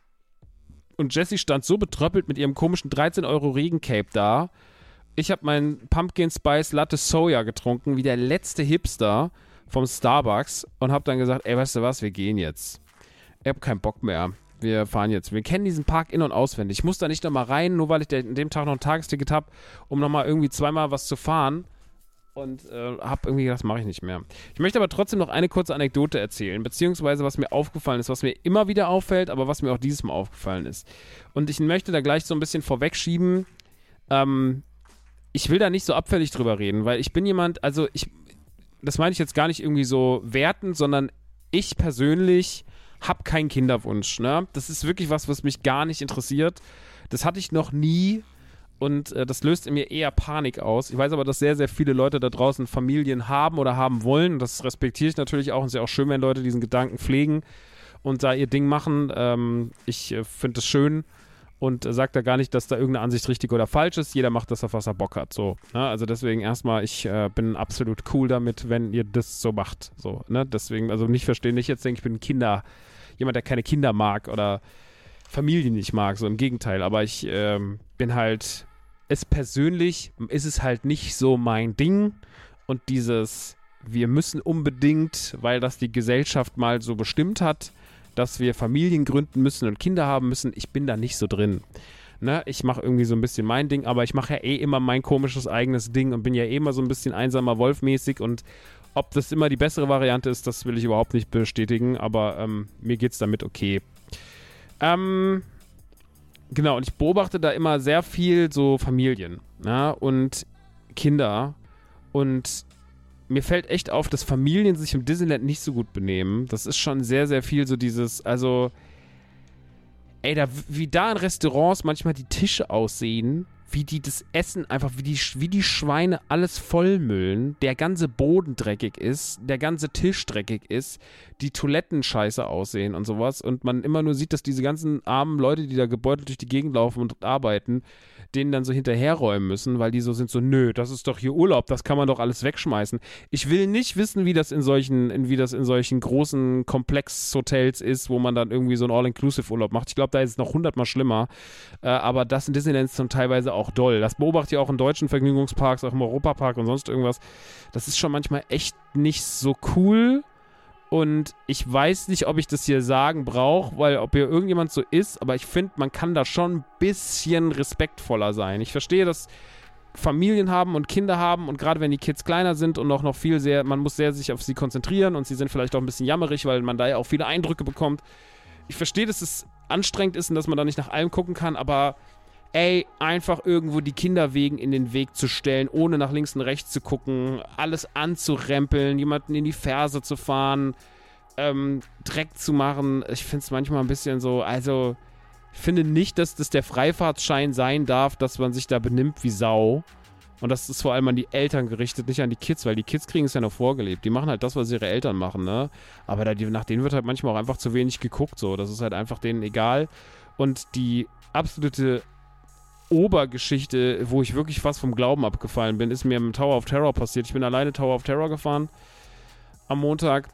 Und Jessie stand so betröppelt mit ihrem komischen 13 € Regencape da. Ich habe meinen Pumpkin Spice Latte Soya getrunken, wie der letzte Hipster vom Starbucks. Und habe dann gesagt, ey, weißt du was, wir gehen jetzt. Ich habe keinen Bock mehr. Wir fahren jetzt. Wir kennen diesen Park in- und auswendig. Ich muss da nicht nochmal rein, nur weil ich an dem Tag noch ein Tagesticket habe, um nochmal irgendwie zweimal was zu fahren. und habe irgendwie gedacht, das mache ich nicht mehr. Ich möchte aber trotzdem noch eine kurze Anekdote erzählen, beziehungsweise was mir aufgefallen ist, was mir immer wieder auffällt, aber was mir auch dieses Mal aufgefallen ist. Und ich möchte da gleich so ein bisschen vorwegschieben, ich will da nicht so abfällig drüber reden, weil ich bin jemand, das meine ich jetzt gar nicht irgendwie so wertend, sondern ich persönlich habe keinen Kinderwunsch, ne? Das ist wirklich was mich gar nicht interessiert. Das hatte ich noch nie. Und das löst in mir eher Panik aus. Ich weiß aber, dass sehr, sehr viele Leute da draußen Familien haben oder haben wollen. Und das respektiere ich natürlich auch. Und es ist ja auch schön, wenn Leute diesen Gedanken pflegen und da ihr Ding machen. Ich finde es schön und sage da gar nicht, dass da irgendeine Ansicht richtig oder falsch ist. Jeder macht das, auf was er Bock hat. So, ne? Also deswegen erstmal, ich bin absolut cool damit, wenn ihr das so macht. So, ne? Deswegen, also nicht verstehen, nicht jetzt denke, ich bin jemand, der keine Kinder mag oder Familien nicht mag, so im Gegenteil, aber ich bin halt, persönlich ist es halt nicht so mein Ding und wir müssen unbedingt, weil das die Gesellschaft mal so bestimmt hat, dass wir Familien gründen müssen und Kinder haben müssen, ich bin da nicht so drin. Ne? Ich mache irgendwie so ein bisschen mein Ding, aber ich mache ja immer mein komisches eigenes Ding und bin ja immer so ein bisschen einsamer Wolf-mäßig und ob das immer die bessere Variante ist, das will ich überhaupt nicht bestätigen, aber mir geht's damit okay. Genau, und ich beobachte da immer sehr viel so Familien, ja, und Kinder und mir fällt echt auf, dass Familien sich im Disneyland nicht so gut benehmen. Das ist schon sehr, sehr viel so wie da in Restaurants manchmal die Tische aussehen, wie die das Essen einfach, wie die Schweine alles vollmüllen, der ganze Boden dreckig ist, der ganze Tisch dreckig ist, die Toiletten scheiße aussehen und sowas und man immer nur sieht, dass diese ganzen armen Leute, die da gebeutelt durch die Gegend laufen und arbeiten, denen dann so hinterherräumen müssen, weil die so sind, nö, das ist doch hier Urlaub, das kann man doch alles wegschmeißen. Ich will nicht wissen, wie das in solchen großen Komplex-Hotels ist, wo man dann irgendwie so einen All-Inclusive-Urlaub macht. Ich glaube, da ist es noch 100-mal schlimmer, aber das in Disneyland ist dann teilweise auch doll. Das beobachte ich auch in deutschen Vergnügungsparks, auch im Europapark und sonst irgendwas. Das ist schon manchmal echt nicht so cool. Und ich weiß nicht, ob ich das hier sagen brauche, weil ob hier irgendjemand so ist, aber ich finde, man kann da schon ein bisschen respektvoller sein. Ich verstehe, dass Familien haben und Kinder haben und gerade wenn die Kids kleiner sind und auch noch man muss sehr sich auf sie konzentrieren und sie sind vielleicht auch ein bisschen jammerig, weil man da ja auch viele Eindrücke bekommt. Ich verstehe, dass es anstrengend ist und dass man da nicht nach allem gucken kann, aber einfach irgendwo die Kinderwegen in den Weg zu stellen, ohne nach links und rechts zu gucken, alles anzurempeln, jemanden in die Ferse zu fahren, Dreck zu machen. Ich finde es manchmal ein bisschen so, also ich finde nicht, dass das der Freifahrtschein sein darf, dass man sich da benimmt wie Sau. Und das ist vor allem an die Eltern gerichtet, nicht an die Kids, weil die Kids kriegen es ja noch vorgelebt. Die machen halt das, was ihre Eltern machen, ne? Aber nach denen wird halt manchmal auch einfach zu wenig geguckt, so. Das ist halt einfach denen egal. Und die absolute Obergeschichte, wo ich wirklich fast vom Glauben abgefallen bin, ist mir im Tower of Terror passiert. Ich bin alleine Tower of Terror gefahren am Montag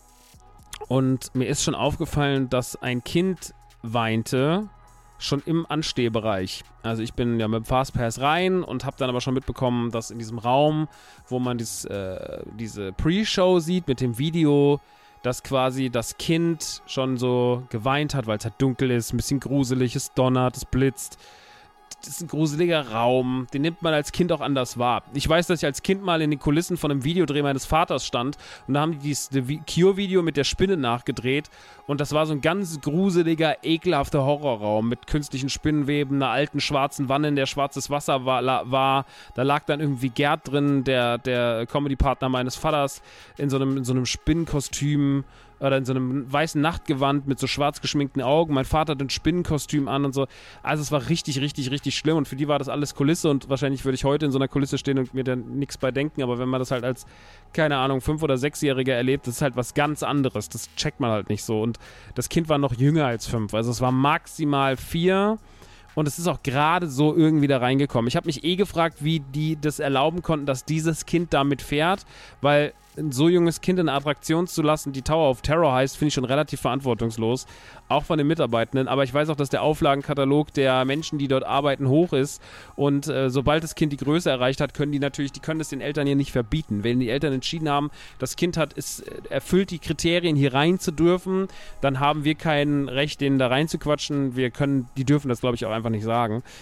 und mir ist schon aufgefallen, dass ein Kind weinte, schon im Anstehbereich. Also ich bin ja mit dem Fastpass rein und habe dann aber schon mitbekommen, dass in diesem Raum, wo man diese Pre-Show sieht mit dem Video, dass quasi das Kind schon so geweint hat, weil es halt dunkel ist, ein bisschen gruselig, es donnert, es blitzt. Das ist ein gruseliger Raum, den nimmt man als Kind auch anders wahr. Ich weiß, dass ich als Kind mal in den Kulissen von einem Videodreh meines Vaters stand und da haben die dieses Cure-Video mit der Spinne nachgedreht und das war so ein ganz gruseliger, ekelhafter Horrorraum mit künstlichen Spinnenweben, einer alten schwarzen Wanne, in der schwarzes Wasser war. Da lag dann irgendwie Gerd drin, der Comedy-Partner meines Vaters, in so einem Spinnenkostüm oder in so einem weißen Nachtgewand mit so schwarz geschminkten Augen. Mein Vater hat ein Spinnenkostüm an und so. Also es war richtig, richtig, richtig schlimm und für die war das alles Kulisse und wahrscheinlich würde ich heute in so einer Kulisse stehen und mir dann nichts bei denken, aber wenn man das halt als, keine Ahnung, 5- oder 6-Jähriger erlebt, das ist halt was ganz anderes. Das checkt man halt nicht so und das Kind war noch jünger als 5, also es war maximal 4 und es ist auch gerade so irgendwie da reingekommen. Ich habe mich gefragt, wie die das erlauben konnten, dass dieses Kind damit fährt, weil ein so junges Kind in eine Attraktion zu lassen, die Tower of Terror heißt, finde ich schon relativ verantwortungslos, auch von den Mitarbeitenden, aber ich weiß auch, dass der Auflagenkatalog der Menschen, die dort arbeiten, hoch ist und sobald das Kind die Größe erreicht hat, können das den Eltern hier nicht verbieten. Wenn die Eltern entschieden haben, das Kind erfüllt die Kriterien, hier rein zu dürfen, dann haben wir kein Recht, denen da reinzuquatschen, die dürfen das, glaube ich, auch einfach nicht sagen.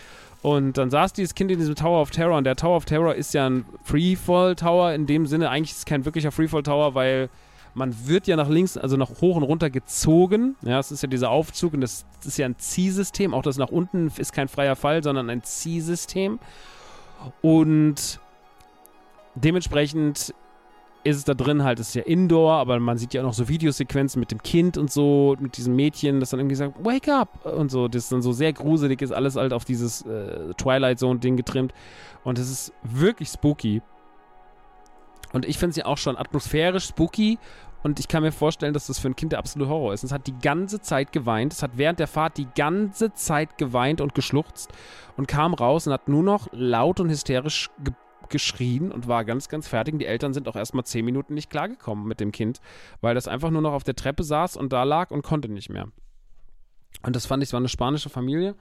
Und dann saß dieses Kind in diesem Tower of Terror und der Tower of Terror ist ja ein Freefall-Tower in dem Sinne. Eigentlich ist es kein wirklicher Freefall-Tower, weil man wird ja nach links, also nach hoch und runter gezogen. Ja, es ist ja dieser Aufzug und das ist ja ein Ziehsystem. Auch das nach unten ist kein freier Fall, sondern ein Ziehsystem. Und dementsprechend ist es da drin halt, es ist ja Indoor, aber man sieht ja auch noch so Videosequenzen mit dem Kind und so, mit diesem Mädchen, das dann irgendwie sagt, wake up und so, das dann so sehr gruselig ist, alles halt auf dieses Twilight Zone-Ding getrimmt und es ist wirklich spooky. Und ich finde es ja auch schon atmosphärisch spooky und ich kann mir vorstellen, dass das für ein Kind der absolute Horror ist. Und es hat die ganze Zeit geweint, es hat während der Fahrt die ganze Zeit geweint und geschluchzt und kam raus und hat nur noch laut und hysterisch geschrien und war ganz, ganz fertig. Und die Eltern sind auch erstmal 10 Minuten nicht klargekommen mit dem Kind, weil das einfach nur noch auf der Treppe saß und da lag und konnte nicht mehr. Und das fand ich, es war eine spanische Familie,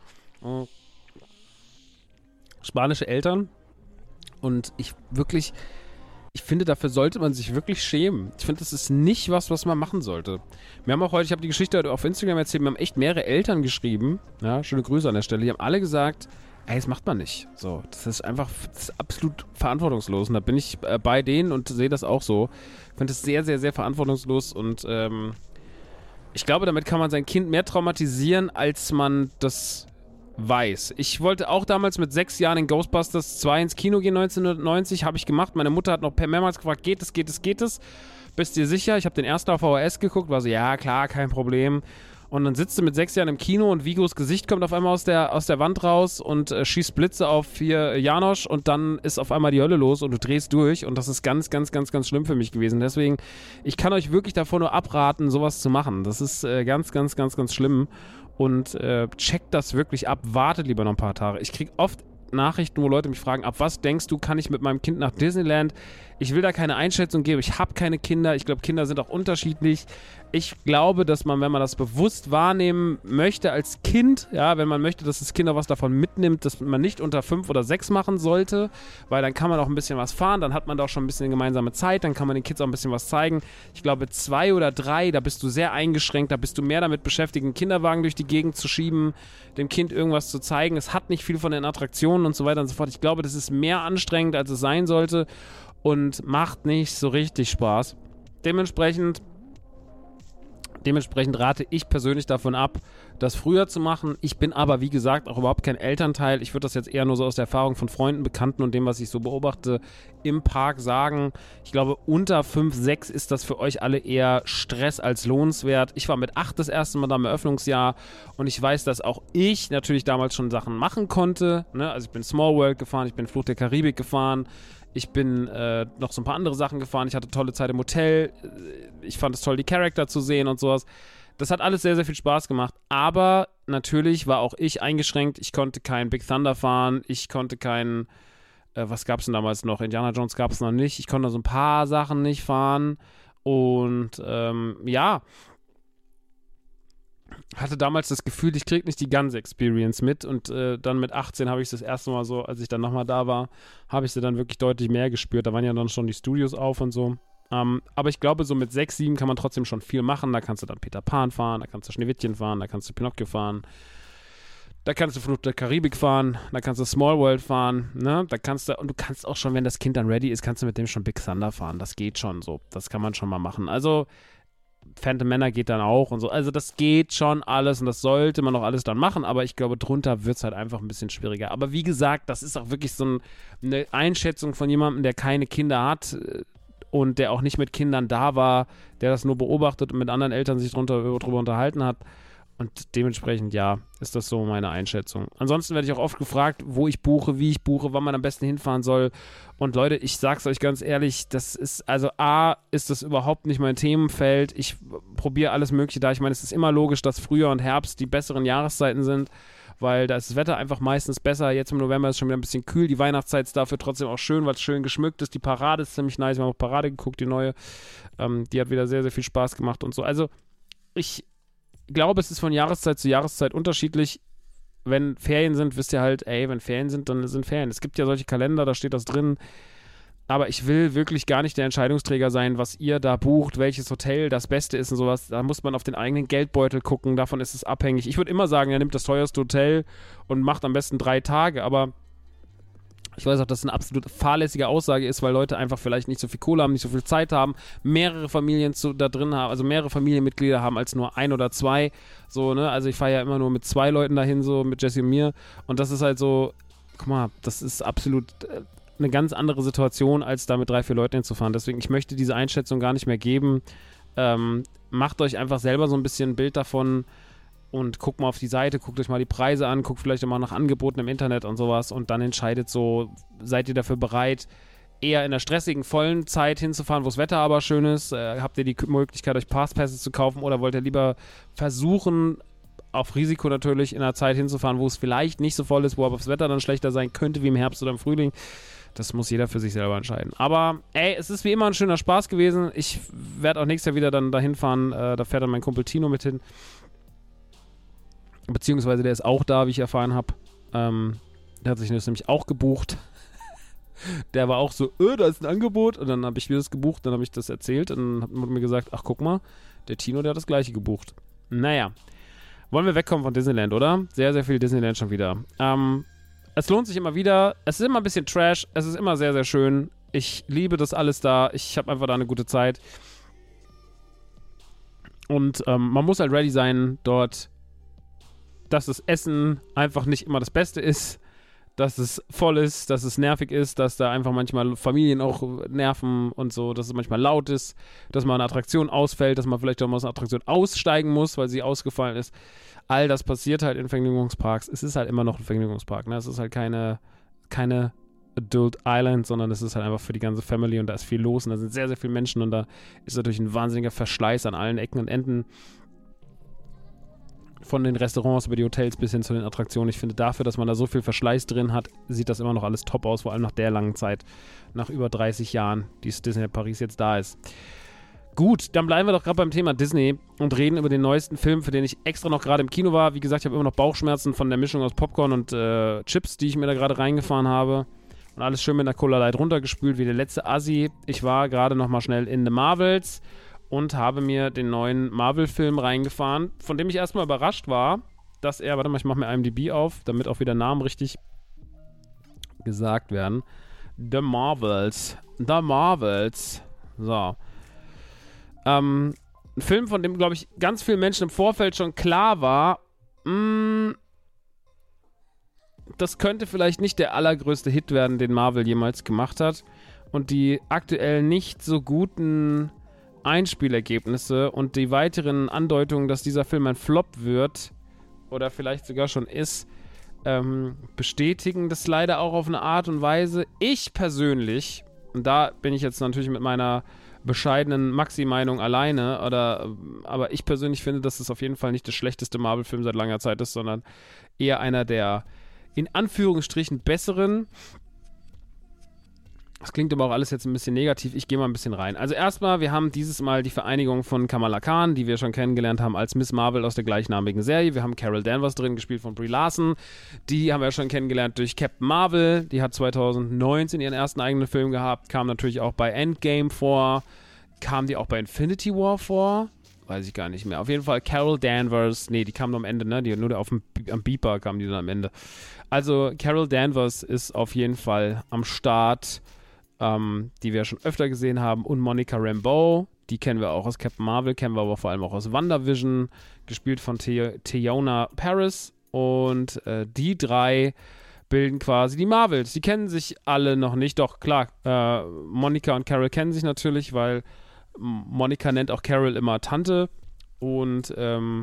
spanische Eltern und ich finde, dafür sollte man sich wirklich schämen. Ich finde, das ist nicht was man machen sollte. Wir haben auch heute, ich habe die Geschichte heute auf Instagram erzählt, wir haben echt mehrere Eltern geschrieben, ja, schöne Grüße an der Stelle, die haben alle gesagt, ey, das macht man nicht. So, das ist einfach, das ist absolut verantwortungslos. Und da bin ich bei denen und sehe das auch so. Ich finde es sehr, sehr, sehr verantwortungslos und ich glaube, damit kann man sein Kind mehr traumatisieren, als man das weiß. Ich wollte auch damals mit 6 Jahren in Ghostbusters 2 ins Kino gehen, 1990, habe ich gemacht. Meine Mutter hat noch mehrmals gefragt, geht es? Bist du dir sicher? Ich habe den ersten auf VHS geguckt, war so, ja, klar, kein Problem. Und dann sitzt du mit 6 Jahren im Kino und Vigos Gesicht kommt auf einmal aus der Wand raus und schießt Blitze auf hier Janosch und dann ist auf einmal die Hölle los und du drehst durch und das ist ganz, ganz, ganz, ganz schlimm für mich gewesen. Deswegen, ich kann euch wirklich davor nur abraten, sowas zu machen. Das ist ganz, ganz, ganz, ganz schlimm und checkt das wirklich ab. Wartet lieber noch ein paar Tage. Ich kriege oft Nachrichten, wo Leute mich fragen, ab was denkst du, kann ich mit meinem Kind nach Disneyland? Ich will da keine Einschätzung geben. Ich habe keine Kinder. Ich glaube, Kinder sind auch unterschiedlich. Ich glaube, dass man, wenn man das bewusst wahrnehmen möchte als Kind, ja, wenn man möchte, dass das Kind auch was davon mitnimmt, dass man nicht unter 5 oder 6 machen sollte, weil dann kann man auch ein bisschen was fahren, dann hat man da auch schon ein bisschen gemeinsame Zeit, dann kann man den Kids auch ein bisschen was zeigen. Ich glaube, 2 oder 3, da bist du sehr eingeschränkt, da bist du mehr damit beschäftigt, einen Kinderwagen durch die Gegend zu schieben, dem Kind irgendwas zu zeigen. Es hat nicht viel von den Attraktionen und so weiter und so fort. Ich glaube, das ist mehr anstrengend, als es sein sollte und macht nicht so richtig Spaß. Dementsprechend rate ich persönlich davon ab, das früher zu machen. Ich bin aber, wie gesagt, auch überhaupt kein Elternteil. Ich würde das jetzt eher nur so aus der Erfahrung von Freunden, Bekannten und dem, was ich so beobachte, im Park sagen. Ich glaube, unter 5, 6 ist das für euch alle eher Stress als lohnenswert. Ich war mit 8 das erste Mal da im Eröffnungsjahr und ich weiß, dass auch ich natürlich damals schon Sachen machen konnte. Ne? Also ich bin Small World gefahren, ich bin Fluch der Karibik gefahren. Ich bin noch so ein paar andere Sachen gefahren. Ich hatte tolle Zeit im Hotel. Ich fand es toll, die Charakter zu sehen und sowas. Das hat alles sehr, sehr viel Spaß gemacht. Aber natürlich war auch ich eingeschränkt. Ich konnte kein Big Thunder fahren. Ich konnte kein, was gab es denn damals noch? Indiana Jones gab es noch nicht. Ich konnte so ein paar Sachen nicht fahren. Und ja, hatte damals das Gefühl, ich krieg nicht die ganze Experience mit und dann mit 18 habe ich das erste Mal so, als ich dann nochmal da war, habe ich sie dann wirklich deutlich mehr gespürt. Da waren ja dann schon die Studios auf und so. Aber ich glaube, so mit 6, 7 kann man trotzdem schon viel machen. Da kannst du dann Peter Pan fahren, da kannst du Schneewittchen fahren, da kannst du Pinocchio fahren, da kannst du Fluch der Karibik fahren, da kannst du Small World fahren, ne? Da kannst du, und du kannst auch schon, wenn das Kind dann ready ist, kannst du mit dem schon Big Thunder fahren. Das geht schon so. Das kann man schon mal machen. Also Phantom Manor geht dann auch und so. Also das geht schon alles und das sollte man auch alles dann machen, aber ich glaube, drunter wird es halt einfach ein bisschen schwieriger. Aber wie gesagt, das ist auch wirklich so eine Einschätzung von jemandem, der keine Kinder hat und der auch nicht mit Kindern da war, der das nur beobachtet und mit anderen Eltern sich drüber unterhalten hat. Und dementsprechend, ja, ist das so meine Einschätzung. Ansonsten werde ich auch oft gefragt, wo ich buche, wie ich buche, wann man am besten hinfahren soll. Und Leute, ich sag's euch ganz ehrlich, das ist, also A, ist das überhaupt nicht mein Themenfeld. Ich probiere alles Mögliche da. Ich meine, es ist immer logisch, dass Frühjahr und Herbst die besseren Jahreszeiten sind, weil da ist das Wetter einfach meistens besser. Jetzt im November ist es schon wieder ein bisschen kühl. Die Weihnachtszeit ist dafür trotzdem auch schön, weil es schön geschmückt ist. Die Parade ist ziemlich nice. Wir haben auch Parade geguckt, die neue. Die hat wieder sehr, sehr viel Spaß gemacht und so. Also, ich glaube, es ist von Jahreszeit zu Jahreszeit unterschiedlich. Wenn Ferien sind, wisst ihr halt, ey, wenn Ferien sind, dann sind Ferien. Es gibt ja solche Kalender, da steht das drin. Aber ich will wirklich gar nicht der Entscheidungsträger sein, was ihr da bucht, welches Hotel das Beste ist und sowas. Da muss man auf den eigenen Geldbeutel gucken, davon ist es abhängig. Ich würde immer sagen, er nimmt das teuerste Hotel und macht am besten 3 Tage, aber ich weiß auch, dass es eine absolut fahrlässige Aussage ist, weil Leute einfach vielleicht nicht so viel Kohle haben, nicht so viel Zeit haben, mehrere Familien da drin haben, also mehrere Familienmitglieder haben als nur 1 oder 2. So, ne? Also ich fahre ja immer nur mit 2 Leuten dahin, so mit Jesse und mir. Und das ist halt so, guck mal, das ist absolut eine ganz andere Situation, als da mit 3, 4 Leuten hinzufahren. Deswegen, ich möchte diese Einschätzung gar nicht mehr geben. Macht euch einfach selber so ein bisschen ein Bild davon und guckt mal auf die Seite, guckt euch mal die Preise an, guckt vielleicht auch mal nach Angeboten im Internet und sowas und dann entscheidet so, seid ihr dafür bereit, eher in der stressigen, vollen Zeit hinzufahren, wo das Wetter aber schön ist? Habt ihr die Möglichkeit, euch Passpasses zu kaufen oder wollt ihr lieber versuchen, auf Risiko natürlich, in einer Zeit hinzufahren, wo es vielleicht nicht so voll ist, wo aber das Wetter dann schlechter sein könnte, wie im Herbst oder im Frühling? Das muss jeder für sich selber entscheiden. Aber, es ist wie immer ein schöner Spaß gewesen. Ich werde auch nächstes Jahr wieder dann dahin fahren. Da fährt dann mein Kumpel Tino mit hin. Beziehungsweise der ist auch da, wie ich erfahren habe. Der hat sich das nämlich auch gebucht. Der war auch so, da ist ein Angebot. Und dann habe ich mir das gebucht, dann habe ich das erzählt. Und dann hat man mir gesagt, ach guck mal, der Tino, der hat das gleiche gebucht. Naja, wollen wir wegkommen von Disneyland, oder? Sehr, sehr viel Disneyland schon wieder. Es lohnt sich immer wieder. Es ist immer ein bisschen Trash. Es ist immer sehr, sehr schön. Ich liebe das alles da. Ich habe einfach da eine gute Zeit. Und man muss halt ready sein dort, dass das Essen einfach nicht immer das Beste ist, dass es voll ist, dass es nervig ist, dass da einfach manchmal Familien auch nerven und so, dass es manchmal laut ist, dass mal eine Attraktion ausfällt, dass man vielleicht auch mal aus einer Attraktion aussteigen muss, weil sie ausgefallen ist. All das passiert halt in Vergnügungsparks. Es ist halt immer noch ein Vergnügungspark, ne? Es ist halt keine Adult Island, sondern es ist halt einfach für die ganze Family und da ist viel los und da sind sehr, sehr viele Menschen und da ist natürlich ein wahnsinniger Verschleiß an allen Ecken und Enden. Von den Restaurants über die Hotels bis hin zu den Attraktionen. Ich finde, dafür, dass man da so viel Verschleiß drin hat, sieht das immer noch alles top aus, vor allem nach der langen Zeit, nach über 30 Jahren, die Disney Paris jetzt da ist. Gut, dann bleiben wir doch gerade beim Thema Disney und reden über den neuesten Film, für den ich extra noch gerade im Kino war. Wie gesagt, ich habe immer noch Bauchschmerzen von der Mischung aus Popcorn und Chips, die ich mir da gerade reingefahren habe. Und alles schön mit einer Cola Light runtergespült, wie der letzte Assi. Ich war gerade noch mal schnell in The Marvels und habe mir den neuen Marvel-Film reingefahren, von dem ich erstmal überrascht war, dass er, warte mal, ich mache mir IMDb auf, damit auch wieder Namen richtig gesagt werden. The Marvels. So. Ein Film, von dem, glaube ich, ganz vielen Menschen im Vorfeld schon klar war, das könnte vielleicht nicht der allergrößte Hit werden, den Marvel jemals gemacht hat. Und die aktuell nicht so guten Einspielergebnisse und die weiteren Andeutungen, dass dieser Film ein Flop wird oder vielleicht sogar schon ist, bestätigen das leider auch auf eine Art und Weise. Ich persönlich, und da bin ich jetzt natürlich mit meiner bescheidenen Maxi-Meinung alleine, aber ich persönlich finde, dass es auf jeden Fall nicht der schlechteste Marvel-Film seit langer Zeit ist, sondern eher einer der in Anführungsstrichen besseren. Das klingt aber auch alles jetzt ein bisschen negativ. Ich gehe mal ein bisschen rein. Also erstmal, wir haben dieses Mal die Vereinigung von Kamala Khan, die wir schon kennengelernt haben als Miss Marvel aus der gleichnamigen Serie. Wir haben Carol Danvers drin, gespielt von Brie Larson. Die haben wir schon kennengelernt durch Captain Marvel. Die hat 2019 ihren ersten eigenen Film gehabt. Kam natürlich auch bei Endgame vor. Kam die auch bei Infinity War vor? Weiß ich gar nicht mehr. Auf jeden Fall Carol Danvers. Nee, die kam nur am Ende, ne? Nur am Beeper kam die dann am Ende. Also Carol Danvers ist auf jeden Fall am Start, die wir schon öfter gesehen haben, und Monica Rambeau, die kennen wir auch aus Captain Marvel, kennen wir aber vor allem auch aus WandaVision, gespielt von Teyonah Parris, und die drei bilden quasi die Marvels. Die kennen sich alle noch nicht, doch klar, Monica und Carol kennen sich natürlich, weil Monica nennt auch Carol immer Tante, und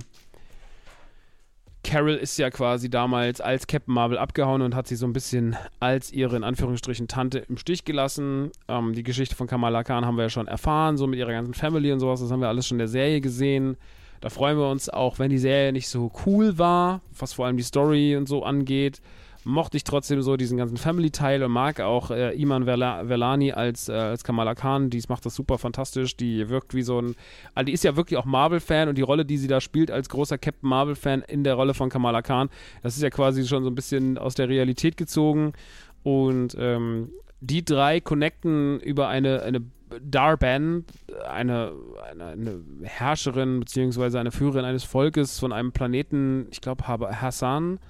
Carol ist ja quasi damals als Captain Marvel abgehauen und hat sie so ein bisschen als ihre, in Anführungsstrichen, Tante im Stich gelassen. Die Geschichte von Kamala Khan haben wir ja schon erfahren, so mit ihrer ganzen Family und sowas. Das haben wir alles schon in der Serie gesehen. Da freuen wir uns auch, wenn die Serie nicht so cool war, was vor allem die Story und so angeht. Mochte ich trotzdem so diesen ganzen Family-Teil und mag auch Iman Vellani als Kamala Khan. Die macht das super fantastisch. Die wirkt wie so ein... Also die ist ja wirklich auch Marvel-Fan, und die Rolle, die sie da spielt als großer Captain Marvel-Fan in der Rolle von Kamala Khan, das ist ja quasi schon so ein bisschen aus der Realität gezogen. Und die drei connecten über eine Dar-Ben, eine Herrscherin beziehungsweise eine Führerin eines Volkes von einem Planeten, ich glaube Haram,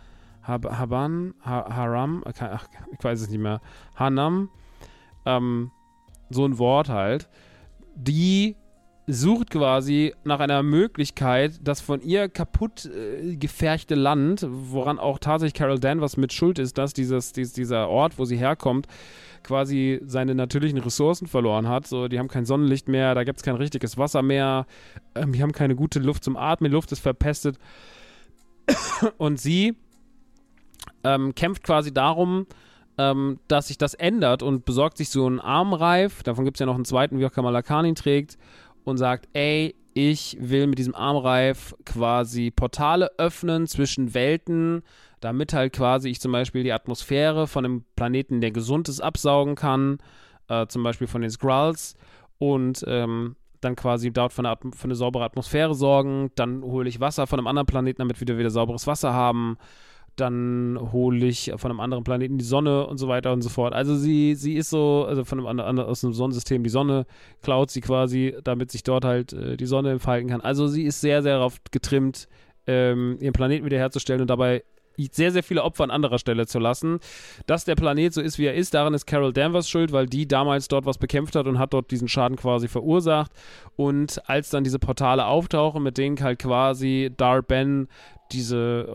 ich weiß es nicht mehr, Hanam, so ein Wort halt, die sucht quasi nach einer Möglichkeit, das von ihr kaputt gefärchte Land, woran auch tatsächlich Carol Danvers mit schuld ist, dass dieser Ort, wo sie herkommt, quasi seine natürlichen Ressourcen verloren hat. So, die haben kein Sonnenlicht mehr, da gibt es kein richtiges Wasser mehr, die haben keine gute Luft zum Atmen, die Luft ist verpestet. Und sie kämpft quasi darum, dass sich das ändert und besorgt sich so einen Armreif, davon gibt es ja noch einen zweiten, wie auch Kamala Khan ihn trägt, und sagt, ey, ich will mit diesem Armreif quasi Portale öffnen zwischen Welten, damit halt quasi ich zum Beispiel die Atmosphäre von einem Planeten, der gesund ist, absaugen kann, zum Beispiel von den Skrulls, und dann quasi dort für eine saubere Atmosphäre sorgen. Dann hole ich Wasser von einem anderen Planeten, damit wir wieder sauberes Wasser haben. Dann hole ich von einem anderen Planeten die Sonne und so weiter und so fort. Also sie ist so, also von einem anderen, aus einem Sonnensystem die Sonne klaut sie quasi, damit sich dort halt die Sonne entfalten kann. Also sie ist sehr, sehr darauf getrimmt, ihren Planeten wiederherzustellen und dabei sehr, sehr viele Opfer an anderer Stelle zu lassen. Dass der Planet so ist, wie er ist, daran ist Carol Danvers schuld, weil die damals dort was bekämpft hat und hat dort diesen Schaden quasi verursacht. Und als dann diese Portale auftauchen, mit denen halt quasi Dar-Ben diese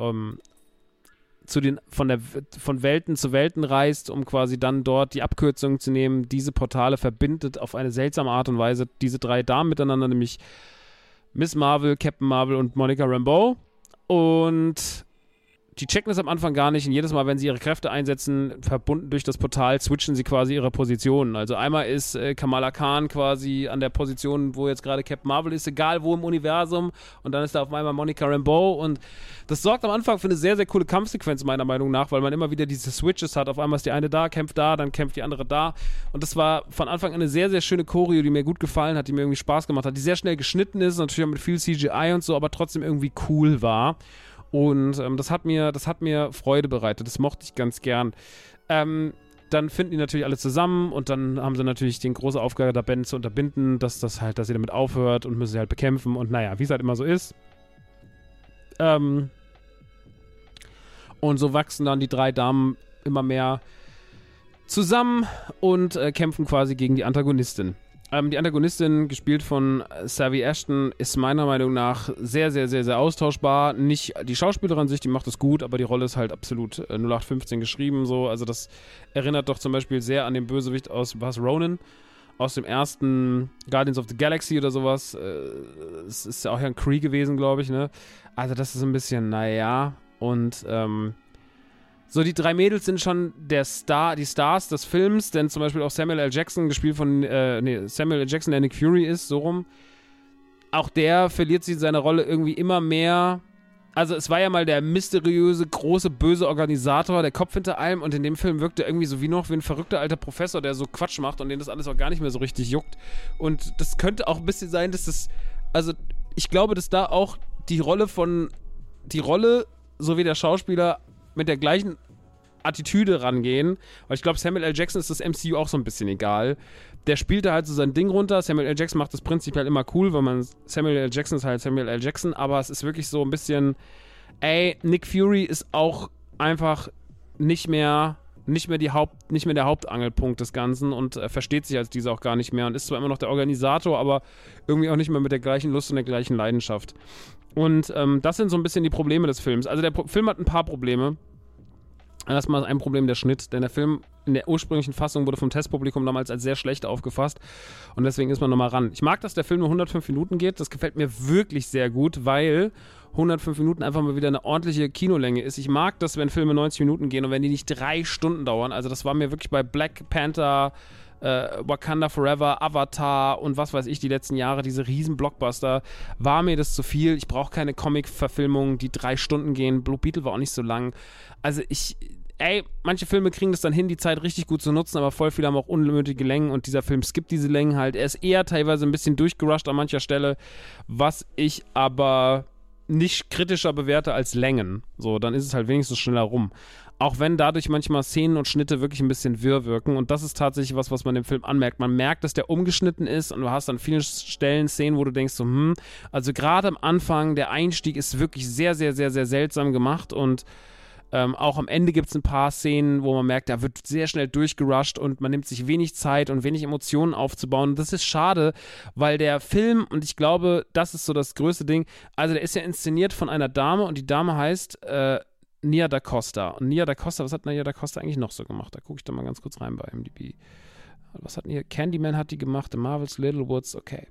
von Welten zu Welten reist, um quasi dann dort die Abkürzung zu nehmen, diese Portale verbindet auf eine seltsame Art und Weise diese drei Damen miteinander, nämlich Miss Marvel, Captain Marvel und Monica Rambeau. Und die checken das am Anfang gar nicht und jedes Mal, wenn sie ihre Kräfte einsetzen, verbunden durch das Portal, switchen sie quasi ihre Positionen. Also einmal ist Kamala Khan quasi an der Position, wo jetzt gerade Captain Marvel ist, egal wo im Universum, und dann ist da auf einmal Monica Rambeau, und das sorgt am Anfang für eine sehr, sehr coole Kampfsequenz meiner Meinung nach, weil man immer wieder diese Switches hat. Auf einmal ist die eine da, kämpft da, dann kämpft die andere da, und das war von Anfang an eine sehr, sehr schöne Choreo, die mir gut gefallen hat, die mir irgendwie Spaß gemacht hat, die sehr schnell geschnitten ist, natürlich auch mit viel CGI und so, aber trotzdem irgendwie cool war. Und das hat mir Freude bereitet. Das mochte ich ganz gern. Dann finden die natürlich alle zusammen und dann haben sie natürlich die große Aufgabe, da Ben zu unterbinden, dass sie damit aufhört, und müssen sie halt bekämpfen. Und naja, wie es halt immer so ist. Und so wachsen dann die drei Damen immer mehr zusammen und kämpfen quasi gegen die Antagonistin. Die Antagonistin, gespielt von Zazie Ashton, ist meiner Meinung nach sehr, sehr, sehr, sehr austauschbar. Nicht die Schauspielerin an sich, die macht es gut, aber die Rolle ist halt absolut 0815 geschrieben. So. Also das erinnert doch zum Beispiel sehr an den Bösewicht aus Ronan, aus dem ersten Guardians of the Galaxy oder sowas. Es ist ja auch ein Kree gewesen, glaube ich. Ne? Also das ist ein bisschen, naja. Und so, die drei Mädels sind schon die Stars des Films, denn zum Beispiel auch Samuel L. Jackson, gespielt von, Samuel L. Jackson, der Nick Fury ist, so rum. Auch der verliert sich in seiner Rolle irgendwie immer mehr. Also es war ja mal der mysteriöse, große, böse Organisator, der Kopf hinter allem, und in dem Film wirkt er irgendwie so wie ein verrückter alter Professor, der so Quatsch macht und den das alles auch gar nicht mehr so richtig juckt. Und das könnte auch ein bisschen sein, dass das, also ich glaube, dass da auch die Rolle sowie der Schauspieler mit der gleichen Attitüde rangehen, weil ich glaube, Samuel L. Jackson ist das MCU auch so ein bisschen egal. Der spielt da halt so sein Ding runter. Samuel L. Jackson macht das prinzipiell immer cool, weil Samuel L. Jackson ist halt Samuel L. Jackson, aber es ist wirklich so ein bisschen, Nick Fury ist auch einfach nicht mehr der Hauptangelpunkt des Ganzen und versteht sich als dieser auch gar nicht mehr und ist zwar immer noch der Organisator, aber irgendwie auch nicht mehr mit der gleichen Lust und der gleichen Leidenschaft. Und das sind so ein bisschen die Probleme des Films. Also der Film hat ein paar Probleme. Erstmal ein Problem, der Schnitt, denn der Film in der ursprünglichen Fassung wurde vom Testpublikum damals als sehr schlecht aufgefasst und deswegen ist man nochmal ran. Ich mag, dass der Film nur 105 Minuten geht, das gefällt mir wirklich sehr gut, weil 105 Minuten einfach mal wieder eine ordentliche Kinolänge ist. Ich mag das, wenn Filme 90 Minuten gehen und wenn die nicht 3 Stunden dauern, also das war mir wirklich bei Black Panther, Wakanda Forever, Avatar und was weiß ich, die letzten Jahre, diese riesen Blockbuster, war mir das zu viel. Ich brauche keine Comic-Verfilmungen, die 3 Stunden gehen. Blue Beetle war auch nicht so lang. Also manche Filme kriegen das dann hin, die Zeit richtig gut zu nutzen, aber voll viele haben auch unnötige Längen und dieser Film skippt diese Längen halt. Er ist eher teilweise ein bisschen durchgerusht an mancher Stelle, was ich aber nicht kritischer bewerte als Längen. So, dann ist es halt wenigstens schneller rum. auch wenn dadurch manchmal Szenen und Schnitte wirklich ein bisschen wirr wirken. Und das ist tatsächlich was man dem Film anmerkt. Man merkt, dass der umgeschnitten ist und du hast an vielen Stellen Szenen, wo du denkst so, also gerade am Anfang, der Einstieg ist wirklich sehr, sehr, sehr, sehr seltsam gemacht und auch am Ende gibt es ein paar Szenen, wo man merkt, da wird sehr schnell durchgerusht und man nimmt sich wenig Zeit und wenig Emotionen aufzubauen. Und das ist schade, weil der Film, und ich glaube, das ist so das größte Ding, also der ist ja inszeniert von einer Dame und die Dame heißt Nia Da Costa. Und Nia Da Costa, was hat Nia Da Costa eigentlich noch so gemacht? Da gucke ich da mal ganz kurz rein bei IMDb. Was hat Nia? Candyman hat die gemacht, The Marvels, Little Woods, okay.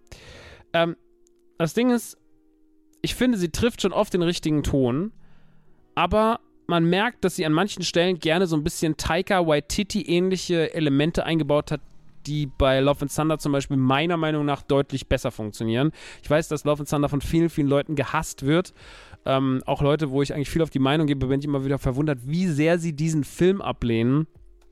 Das Ding ist, ich finde, sie trifft schon oft den richtigen Ton, aber man merkt, dass sie an manchen Stellen gerne so ein bisschen Taika Waititi-ähnliche Elemente eingebaut hat, die bei Love and Thunder zum Beispiel meiner Meinung nach deutlich besser funktionieren. Ich weiß, dass Love and Thunder von vielen, vielen Leuten gehasst wird. Auch Leute, wo ich eigentlich viel auf die Meinung gebe, bin ich immer wieder verwundert, wie sehr sie diesen Film ablehnen.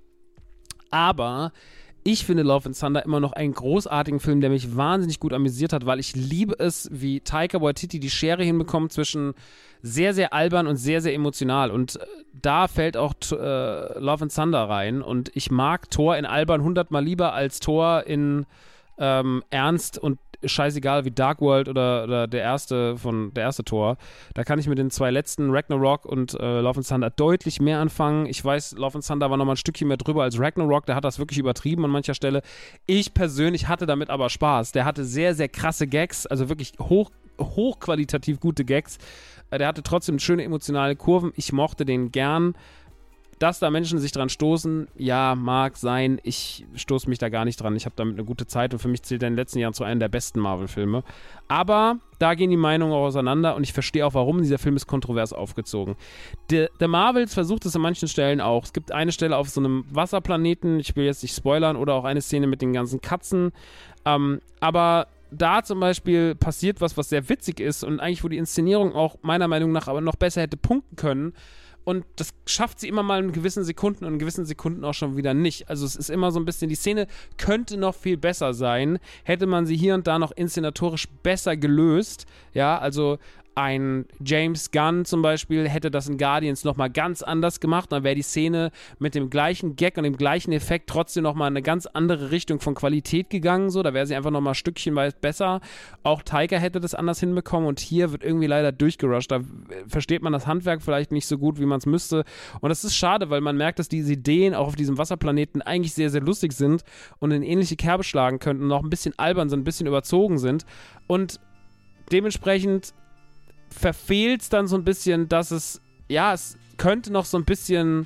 Aber ich finde Love and Thunder immer noch einen großartigen Film, der mich wahnsinnig gut amüsiert hat, weil ich liebe es, wie Taika Waititi die Schere hinbekommt zwischen sehr, sehr albern und sehr, sehr emotional. Und da fällt auch Love and Thunder rein. Und ich mag Thor in albern 100-mal lieber als Thor in ernst und scheißegal wie Dark World oder der erste Thor. Da kann ich mit den zwei letzten, Ragnarok und Love and Thunder, deutlich mehr anfangen. Ich weiß, Love and Thunder war nochmal ein Stückchen mehr drüber als Ragnarok. Der hat das wirklich übertrieben an mancher Stelle. Ich persönlich hatte damit aber Spaß. Der hatte sehr, sehr krasse Gags, also wirklich hochqualitativ gute Gags. Der hatte trotzdem schöne emotionale Kurven. Ich mochte den gern. Dass da Menschen sich dran stoßen, ja, mag sein. Ich stoße mich da gar nicht dran. Ich habe damit eine gute Zeit und für mich zählt er in den letzten Jahren zu einem der besten Marvel-Filme. Aber da gehen die Meinungen auch auseinander und ich verstehe auch, warum. Dieser Film ist kontrovers aufgezogen. The Marvels versucht es an manchen Stellen auch. Es gibt eine Stelle auf so einem Wasserplaneten, ich will jetzt nicht spoilern, oder auch eine Szene mit den ganzen Katzen. Aber da zum Beispiel passiert was sehr witzig ist und eigentlich, wo die Inszenierung auch meiner Meinung nach aber noch besser hätte punkten können. Und das schafft sie immer mal in gewissen Sekunden und in gewissen Sekunden auch schon wieder nicht. Also es ist immer so ein bisschen, die Szene könnte noch viel besser sein, hätte man sie hier und da noch inszenatorisch besser gelöst. Ja, also ein James Gunn zum Beispiel hätte das in Guardians nochmal ganz anders gemacht. Dann wäre die Szene mit dem gleichen Gag und dem gleichen Effekt trotzdem nochmal in eine ganz andere Richtung von Qualität gegangen. So, da wäre sie einfach nochmal stückchenweise besser. Auch Taika hätte das anders hinbekommen und hier wird irgendwie leider durchgerusht. Da versteht man das Handwerk vielleicht nicht so gut, wie man es müsste. Und das ist schade, weil man merkt, dass diese Ideen auch auf diesem Wasserplaneten eigentlich sehr, sehr lustig sind und in ähnliche Kerbe schlagen könnten und auch ein bisschen albern sind, ein bisschen überzogen sind. Und dementsprechend verfehlt es dann so ein bisschen, dass es könnte noch ein bisschen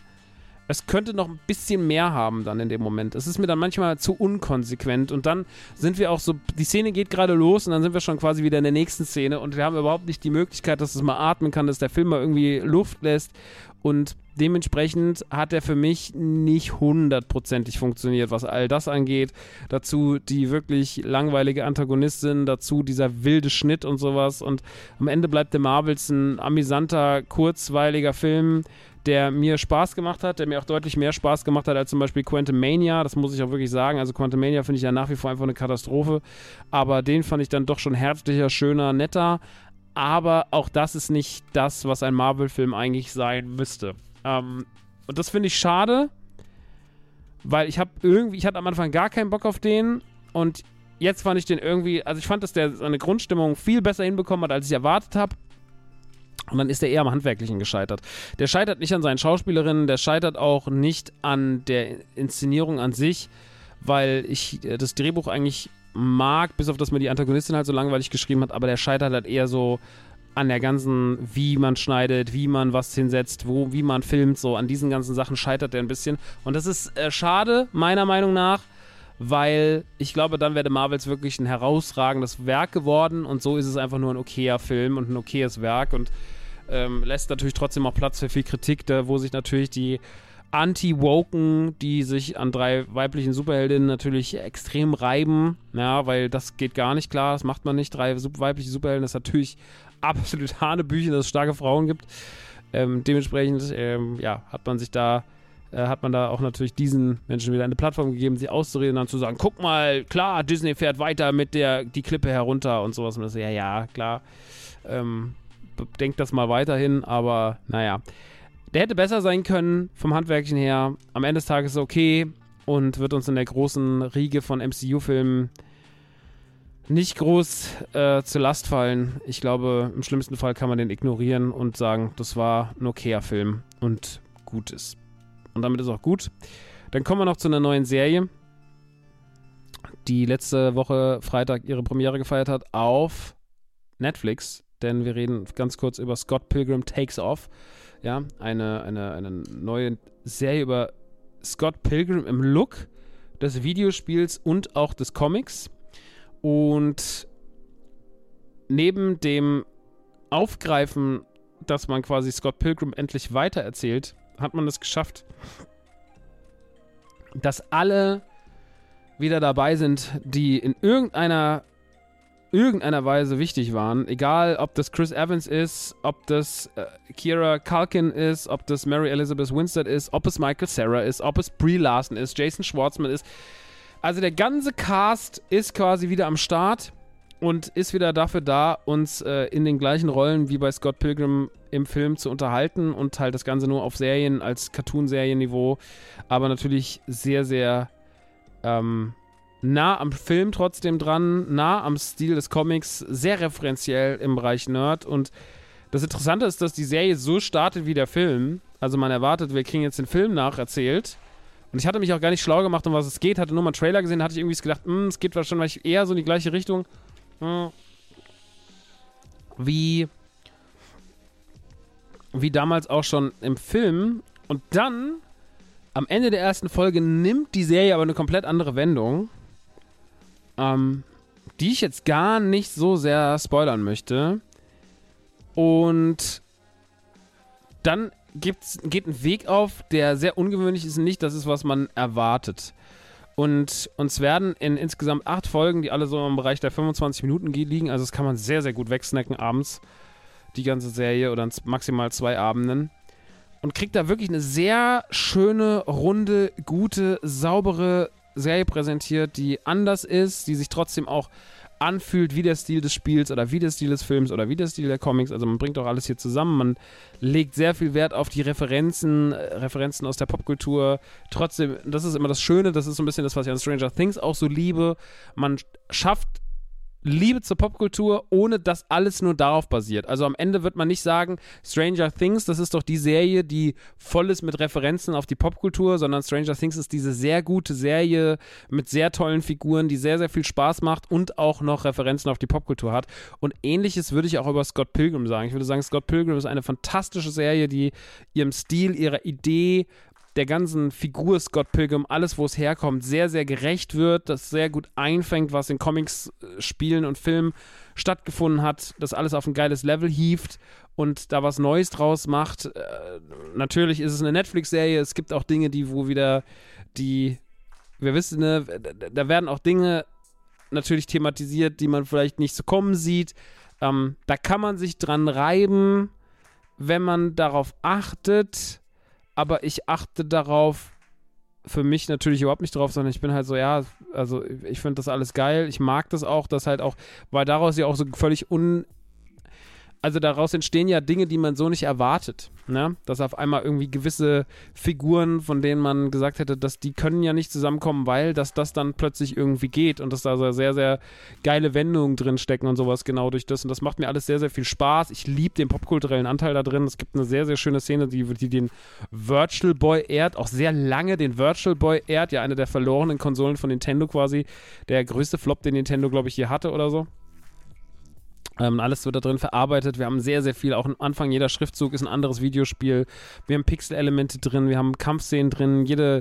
mehr haben dann in dem Moment. Es ist mir dann manchmal zu unkonsequent und dann sind wir auch so, die Szene geht gerade los und dann sind wir schon quasi wieder in der nächsten Szene und wir haben überhaupt nicht die Möglichkeit, dass es mal atmen kann, dass der Film mal irgendwie Luft lässt und dementsprechend hat er für mich nicht hundertprozentig funktioniert, was all das angeht. Dazu die wirklich langweilige Antagonistin, dazu dieser wilde Schnitt und sowas und am Ende bleibt The Marvels ein amüsanter, kurzweiliger Film, der mir Spaß gemacht hat, der mir auch deutlich mehr Spaß gemacht hat als zum Beispiel Quantumania, das muss ich auch wirklich sagen. Also Quantumania finde ich ja nach wie vor einfach eine Katastrophe, aber den fand ich dann doch schon herzlicher, schöner, netter, aber auch das ist nicht das, was ein Marvel-Film eigentlich sein müsste. Und das finde ich schade, weil ich hatte am Anfang gar keinen Bock auf den und jetzt fand ich den irgendwie, also ich fand, dass der seine Grundstimmung viel besser hinbekommen hat, als ich erwartet habe. Und dann ist er eher am Handwerklichen gescheitert. Der scheitert nicht an seinen Schauspielerinnen, der scheitert auch nicht an der Inszenierung an sich, weil ich das Drehbuch eigentlich mag, bis auf das mir die Antagonistin halt so langweilig geschrieben hat, aber der scheitert halt eher so an der ganzen, wie man schneidet, wie man was hinsetzt, wie man filmt, so an diesen ganzen Sachen scheitert der ein bisschen. Und das ist schade, meiner Meinung nach, weil ich glaube, dann wäre The Marvels wirklich ein herausragendes Werk geworden und so ist es einfach nur ein okayer Film und ein okayes Werk und lässt natürlich trotzdem auch Platz für viel Kritik, da wo sich natürlich die Anti-Woken, die sich an 3 weiblichen Superheldinnen natürlich extrem reiben, ja, weil das geht gar nicht klar, das macht man nicht, 3 weibliche Superhelden, das ist natürlich absolut Hanebüchen, dass es starke Frauen gibt, dementsprechend hat man da auch natürlich diesen Menschen wieder eine Plattform gegeben, sie auszureden und dann zu sagen, guck mal, klar, Disney fährt weiter mit die Klippe herunter und sowas. Und das, ja, klar, denkt das mal weiterhin, aber naja. Der hätte besser sein können, vom Handwerklichen her. Am Ende des Tages okay und wird uns in der großen Riege von MCU-Filmen nicht groß zur Last fallen. Ich glaube, im schlimmsten Fall kann man den ignorieren und sagen, das war ein okayer Film und gut ist. Und damit ist auch gut. Dann kommen wir noch zu einer neuen Serie, die letzte Woche Freitag ihre Premiere gefeiert hat auf Netflix. Denn wir reden ganz kurz über Scott Pilgrim Takes Off. Ja, eine neue Serie über Scott Pilgrim im Look des Videospiels und auch des Comics. Und neben dem Aufgreifen, dass man quasi Scott Pilgrim endlich weitererzählt, hat man es geschafft, dass alle wieder dabei sind, die in irgendeiner Weise wichtig waren. Egal, ob das Chris Evans ist, ob das Keira Culkin ist, ob das Mary Elizabeth Winstead ist, ob es Michael Cera ist, ob es Brie Larson ist, Jason Schwartzman ist. Also der ganze Cast ist quasi wieder am Start und ist wieder dafür da, uns in den gleichen Rollen wie bei Scott Pilgrim im Film zu unterhalten und halt das Ganze nur auf Serien als Cartoon-Serienniveau, aber natürlich sehr, sehr nah am Film trotzdem dran, nah am Stil des Comics, sehr referenziell im Bereich Nerd. Und das Interessante ist, dass die Serie so startet wie der Film. Also man erwartet, wir kriegen jetzt den Film nacherzählt. Und ich hatte mich auch gar nicht schlau gemacht, um was es geht, hatte nur mal einen Trailer gesehen, hatte ich irgendwie gedacht, es geht wahrscheinlich eher so in die gleiche Richtung wie damals auch schon im Film. Und dann, am Ende der ersten Folge, nimmt die Serie aber eine komplett andere Wendung, die ich jetzt gar nicht so sehr spoilern möchte. Und dann geht ein Weg auf, der sehr ungewöhnlich ist, nicht das ist, was man erwartet. Und uns werden in insgesamt 8 Folgen, die alle so im Bereich der 25 Minuten liegen, also das kann man sehr, sehr gut wegsnacken abends, die ganze Serie, oder maximal 2 Abenden. Und kriegt da wirklich eine sehr schöne, runde, gute, saubere Serie präsentiert, die anders ist, die sich trotzdem auch anfühlt wie der Stil des Spiels oder wie der Stil des Films oder wie der Stil der Comics. Also man bringt auch alles hier zusammen. Man legt sehr viel Wert auf die Referenzen aus der Popkultur. Trotzdem, das ist immer das Schöne, das ist so ein bisschen das, was ich an Stranger Things auch so liebe. Man schafft Liebe zur Popkultur, ohne dass alles nur darauf basiert. Also am Ende wird man nicht sagen, Stranger Things, das ist doch die Serie, die voll ist mit Referenzen auf die Popkultur, sondern Stranger Things ist diese sehr gute Serie mit sehr tollen Figuren, die sehr, sehr viel Spaß macht und auch noch Referenzen auf die Popkultur hat. Und Ähnliches würde ich auch über Scott Pilgrim sagen. Ich würde sagen, Scott Pilgrim ist eine fantastische Serie, die ihrem Stil, ihrer Idee, der ganzen Figur Scott Pilgrim, alles, wo es herkommt, sehr, sehr gerecht wird, das sehr gut einfängt, was in Comics, Spielen und Filmen stattgefunden hat, das alles auf ein geiles Level hieft und da was Neues draus macht. Natürlich ist es eine Netflix-Serie, es gibt auch Dinge, wir wissen, ne, da werden auch Dinge natürlich thematisiert, die man vielleicht nicht so kommen sieht. Da kann man sich dran reiben, wenn man darauf achtet. Aber ich achte darauf, für mich natürlich überhaupt nicht drauf, sondern ich bin halt so, ja, also ich finde das alles geil, ich mag das auch, das halt auch, weil daraus ja auch so völlig also daraus entstehen ja Dinge, die man so nicht erwartet, ne? Dass auf einmal irgendwie gewisse Figuren, von denen man gesagt hätte, dass die können ja nicht zusammenkommen, weil das dann plötzlich irgendwie geht und dass da so sehr, sehr geile Wendungen drin stecken und sowas genau durch das. Und das macht mir alles sehr, sehr viel Spaß. Ich liebe den popkulturellen Anteil da drin. Es gibt eine sehr, sehr schöne Szene, die den Virtual Boy ehrt, auch sehr lange den Virtual Boy ehrt, ja, eine der verlorenen Konsolen von Nintendo quasi. Der größte Flop, den Nintendo, glaube ich, je hatte oder so. Alles wird da drin verarbeitet. Wir haben sehr, sehr viel. Auch am Anfang jeder Schriftzug ist ein anderes Videospiel. Wir haben Pixel-Elemente drin. Wir haben Kampfszenen drin. Jede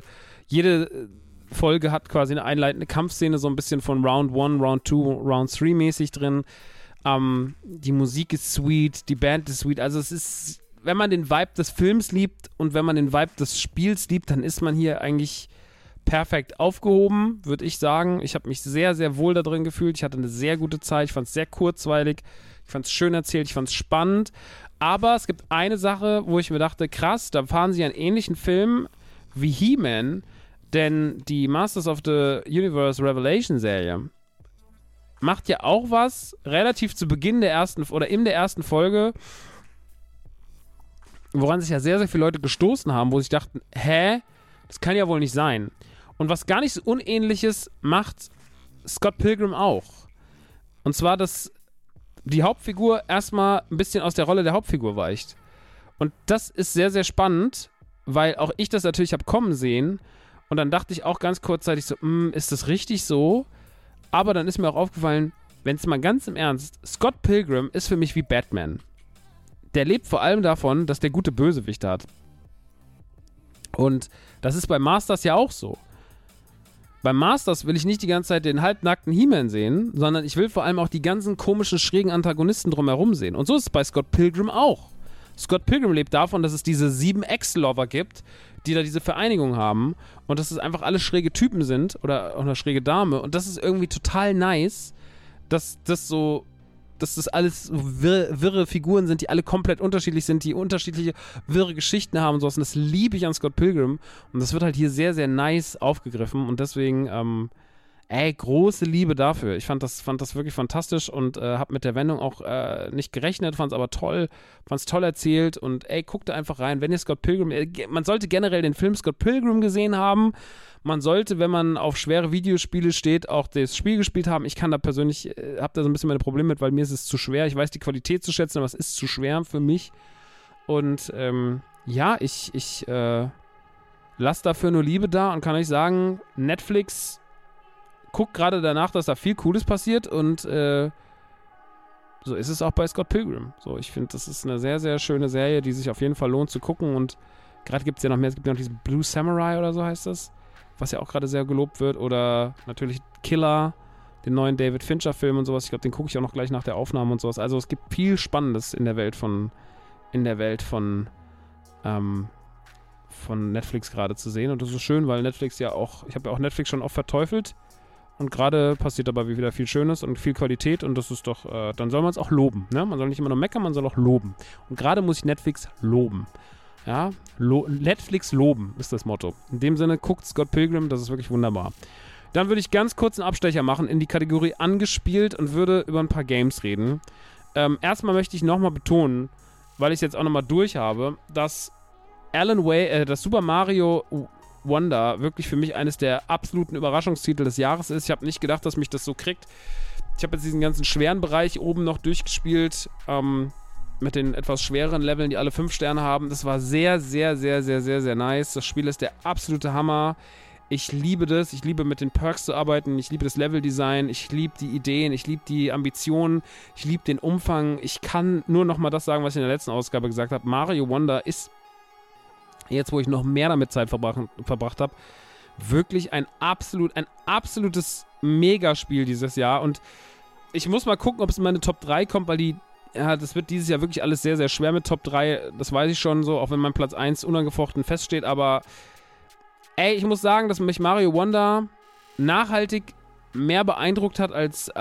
Folge hat quasi eine einleitende Kampfszene, so ein bisschen von Round 1, Round 2, Round 3 mäßig drin. Die Musik ist sweet. Die Band ist sweet. Also es ist, wenn man den Vibe des Films liebt und wenn man den Vibe des Spiels liebt, dann ist man hier eigentlich perfekt aufgehoben, würde ich sagen. Ich habe mich sehr, sehr wohl da drin gefühlt. Ich hatte eine sehr gute Zeit. Ich fand es sehr kurzweilig. Ich fand es schön erzählt. Ich fand es spannend. Aber es gibt eine Sache, wo ich mir dachte, krass, da fahren sie einen ähnlichen Film wie He-Man, denn die Masters of the Universe Revelation Serie macht ja auch was relativ zu Beginn der ersten oder in der ersten Folge, woran sich ja sehr, sehr viele Leute gestoßen haben, wo sich dachten, das kann ja wohl nicht sein. Und was gar nicht so Unähnliches macht Scott Pilgrim auch. Und zwar, dass die Hauptfigur erstmal ein bisschen aus der Rolle der Hauptfigur weicht. Und das ist sehr, sehr spannend, weil auch ich das natürlich habe kommen sehen. Und dann dachte ich auch ganz kurzzeitig so, ist das richtig so? Aber dann ist mir auch aufgefallen, wenn es mal ganz im Ernst, Scott Pilgrim ist für mich wie Batman. Der lebt vor allem davon, dass der gute Bösewichte hat. Und das ist bei Masters ja auch so. Beim Masters will ich nicht die ganze Zeit den halbnackten He-Man sehen, sondern ich will vor allem auch die ganzen komischen, schrägen Antagonisten drumherum sehen. Und so ist es bei Scott Pilgrim auch. Scott Pilgrim lebt davon, dass es diese 7 Ex-Lover gibt, die da diese Vereinigung haben und dass es einfach alle schräge Typen sind oder auch eine schräge Dame. Und das ist irgendwie total nice, dass das alles wirre Figuren sind, die alle komplett unterschiedlich sind, die unterschiedliche wirre Geschichten haben und sowas. Und das liebe ich an Scott Pilgrim. Und das wird halt hier sehr, sehr nice aufgegriffen. Und deswegen, große Liebe dafür. Ich fand das wirklich fantastisch und habe mit der Wendung auch nicht gerechnet, fand es aber toll, fand es toll erzählt und guckt da einfach rein. Wenn ihr Scott Pilgrim, man sollte generell den Film Scott Pilgrim gesehen haben. Man sollte, wenn man auf schwere Videospiele steht, auch das Spiel gespielt haben. Ich kann da persönlich, habe da so ein bisschen meine Probleme mit, weil mir ist es zu schwer. Ich weiß die Qualität zu schätzen, aber es ist zu schwer für mich. Und ich lasse dafür nur Liebe da und kann euch sagen, Netflix guckt gerade danach, dass da viel Cooles passiert und so ist es auch bei Scott Pilgrim. So, ich finde, das ist eine sehr, sehr schöne Serie, die sich auf jeden Fall lohnt zu gucken und gerade gibt es ja noch mehr, es gibt ja noch diesen Blue Samurai oder so heißt das, was ja auch gerade sehr gelobt wird oder natürlich Killer, den neuen David Fincher-Film und sowas. Ich glaube, den gucke ich auch noch gleich nach der Aufnahme und sowas. Also es gibt viel Spannendes in der Welt von Netflix gerade zu sehen und das ist schön, weil Netflix ja auch, ich habe ja auch Netflix schon oft verteufelt. Und gerade passiert dabei wieder viel Schönes und viel Qualität und das ist doch, dann soll man es auch loben. Ne? Man soll nicht immer nur meckern, man soll auch loben. Und gerade muss ich Netflix loben. Ja, Netflix loben ist das Motto. In dem Sinne, guckt Scott Pilgrim, das ist wirklich wunderbar. Dann würde ich ganz kurz einen Abstecher machen in die Kategorie angespielt und würde über ein paar Games reden. Erstmal möchte ich nochmal betonen, weil ich es jetzt auch nochmal durch habe, dass das Super Mario Wonder wirklich für mich eines der absoluten Überraschungstitel des Jahres ist. Ich habe nicht gedacht, dass mich das so kriegt. Ich habe jetzt diesen ganzen schweren Bereich oben noch durchgespielt, mit den etwas schwereren Leveln, die alle 5 Sterne haben. Das war sehr, sehr, sehr, sehr, sehr, sehr nice. Das Spiel ist der absolute Hammer. Ich liebe das. Ich liebe mit den Perks zu arbeiten. Ich liebe das Leveldesign. Ich liebe die Ideen. Ich liebe die Ambitionen. Ich liebe den Umfang. Ich kann nur noch mal das sagen, was ich in der letzten Ausgabe gesagt habe. Mario Wonder ist jetzt, wo ich noch mehr damit Zeit verbracht habe, wirklich ein absolutes Megaspiel dieses Jahr. Und ich muss mal gucken, ob es in meine Top 3 kommt, weil das wird dieses Jahr wirklich alles sehr, sehr schwer mit Top 3. Das weiß ich schon so, auch wenn mein Platz 1 unangefochten feststeht. Aber ich muss sagen, dass mich Mario Wonder nachhaltig mehr beeindruckt hat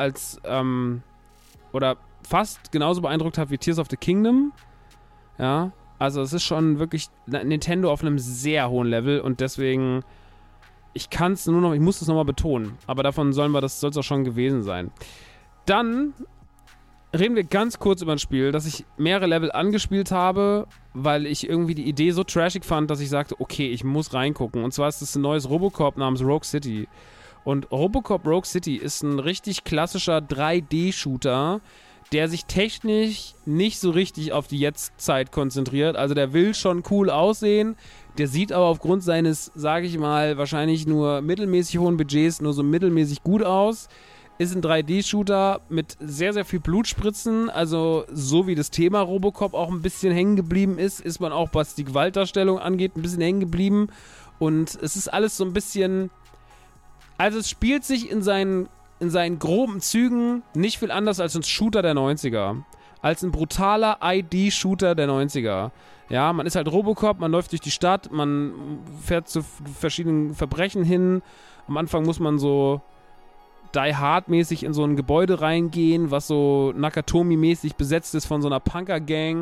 oder fast genauso beeindruckt hat wie Tears of the Kingdom. Ja, also es ist schon wirklich Nintendo auf einem sehr hohen Level und deswegen, ich muss es nochmal betonen, aber davon soll es auch schon gewesen sein. Dann reden wir ganz kurz über ein Spiel, das ich mehrere Level angespielt habe, weil ich irgendwie die Idee so trashig fand, dass ich sagte, okay, ich muss reingucken. Und zwar ist es ein neues Robocop namens Rogue City. Und Robocop Rogue City ist ein richtig klassischer 3D-Shooter, der sich technisch nicht so richtig auf die Jetztzeit konzentriert. Also der will schon cool aussehen, der sieht aber aufgrund seines, sage ich mal, wahrscheinlich nur mittelmäßig hohen Budgets nur so mittelmäßig gut aus. Ist ein 3D-Shooter mit sehr, sehr viel Blutspritzen, also so wie das Thema Robocop auch ein bisschen hängen geblieben ist man auch, was die Gewaltdarstellung angeht, ein bisschen hängen geblieben und es ist alles so ein bisschen, also es spielt sich in seinen groben Zügen nicht viel anders als ein Shooter der 90er, als ein brutaler ID-Shooter der 90er. Ja, man ist halt Robocop, man läuft durch die Stadt, man fährt zu verschiedenen Verbrechen hin, am Anfang muss man so Die Hard-mäßig in so ein Gebäude reingehen, was so Nakatomi-mäßig besetzt ist von so einer Punker-Gang.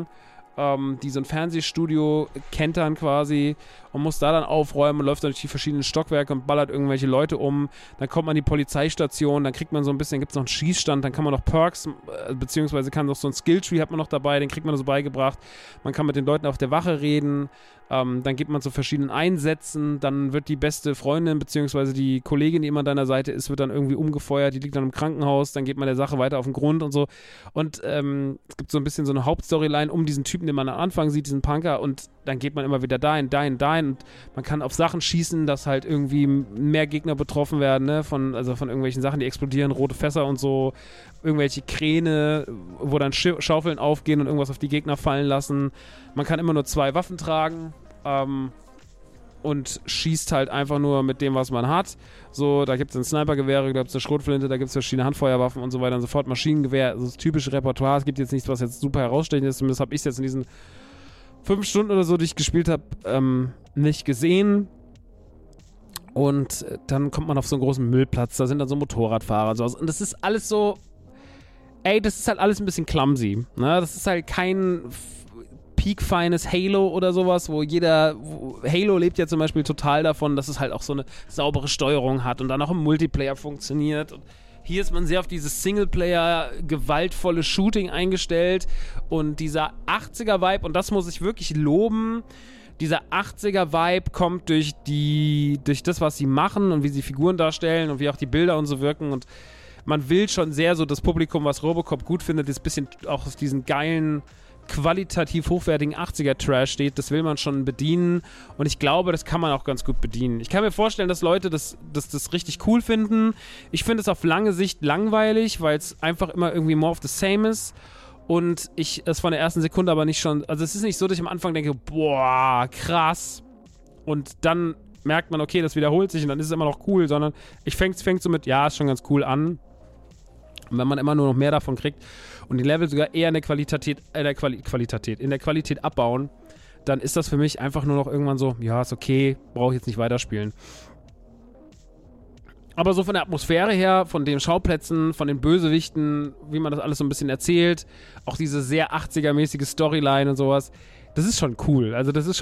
die so ein Fernsehstudio kentern quasi und muss da dann aufräumen und läuft dann durch die verschiedenen Stockwerke und ballert irgendwelche Leute um. Dann kommt man an die Polizeistation, dann kriegt man so ein bisschen, gibt es noch einen Schießstand, dann kann man noch Perks, beziehungsweise kann noch so ein Skilltree hat man noch dabei, den kriegt man so beigebracht. Man kann mit den Leuten auf der Wache reden, dann geht man zu verschiedenen Einsätzen, dann wird die beste Freundin, beziehungsweise die Kollegin, die immer an deiner Seite ist, wird dann irgendwie umgefeuert, die liegt dann im Krankenhaus, dann geht man der Sache weiter auf den Grund und so. Und es gibt so ein bisschen so eine Hauptstoryline um diesen Typen, den man am Anfang sieht, diesen Punker, und dann geht man immer wieder dahin und man kann auf Sachen schießen, dass halt irgendwie mehr Gegner betroffen werden, ne? Von irgendwelchen Sachen, die explodieren, rote Fässer und so, irgendwelche Kräne, wo dann Schaufeln aufgehen und irgendwas auf die Gegner fallen lassen. Man kann immer nur 2 Waffen tragen, und schießt halt einfach nur mit dem, was man hat. So, da gibt es ein Snipergewehre, da gibt es eine Schrotflinte, da gibt es verschiedene Handfeuerwaffen und so weiter und so fort. Maschinengewehr, also das typische Repertoire. Es gibt jetzt nichts, was jetzt super herausstechend ist. Zumindest habe ich es jetzt in diesen 5 Stunden oder so, die ich gespielt habe, nicht gesehen. Und dann kommt man auf so einen großen Müllplatz, da sind dann so Motorradfahrer und sowas. Und das ist alles so, das ist halt alles ein bisschen clumsy. Ne? Das ist halt kein peak-feines Halo oder sowas, Halo lebt ja zum Beispiel total davon, dass es halt auch so eine saubere Steuerung hat und dann auch im Multiplayer funktioniert. Und hier ist man sehr auf dieses Singleplayer gewaltvolle Shooting eingestellt und dieser 80er-Vibe, und das muss ich wirklich loben, dieser 80er-Vibe kommt durch das, was sie machen und wie sie Figuren darstellen und wie auch die Bilder und so wirken, und man will schon sehr so das Publikum, was Robocop gut findet, ist ein bisschen auch auf diesen geilen, qualitativ hochwertigen 80er-Trash steht, das will man schon bedienen, und ich glaube, das kann man auch ganz gut bedienen. Ich kann mir vorstellen, dass Leute das richtig cool finden. Ich finde es auf lange Sicht langweilig, weil es einfach immer irgendwie more of the same ist, und ich es von der ersten Sekunde aber nicht schon, also es ist nicht so, dass ich am Anfang denke, boah, krass, und dann merkt man, okay, das wiederholt sich und dann ist es immer noch cool, sondern fängt so mit, ja, ist schon ganz cool an. Und wenn man immer nur noch mehr davon kriegt und die Level sogar eher in der Qualität abbauen, dann ist das für mich einfach nur noch irgendwann so, ja, ist okay, brauche ich jetzt nicht weiterspielen. Aber so von der Atmosphäre her, von den Schauplätzen, von den Bösewichten, wie man das alles so ein bisschen erzählt, auch diese sehr 80er-mäßige Storyline und sowas, das ist schon cool. Also das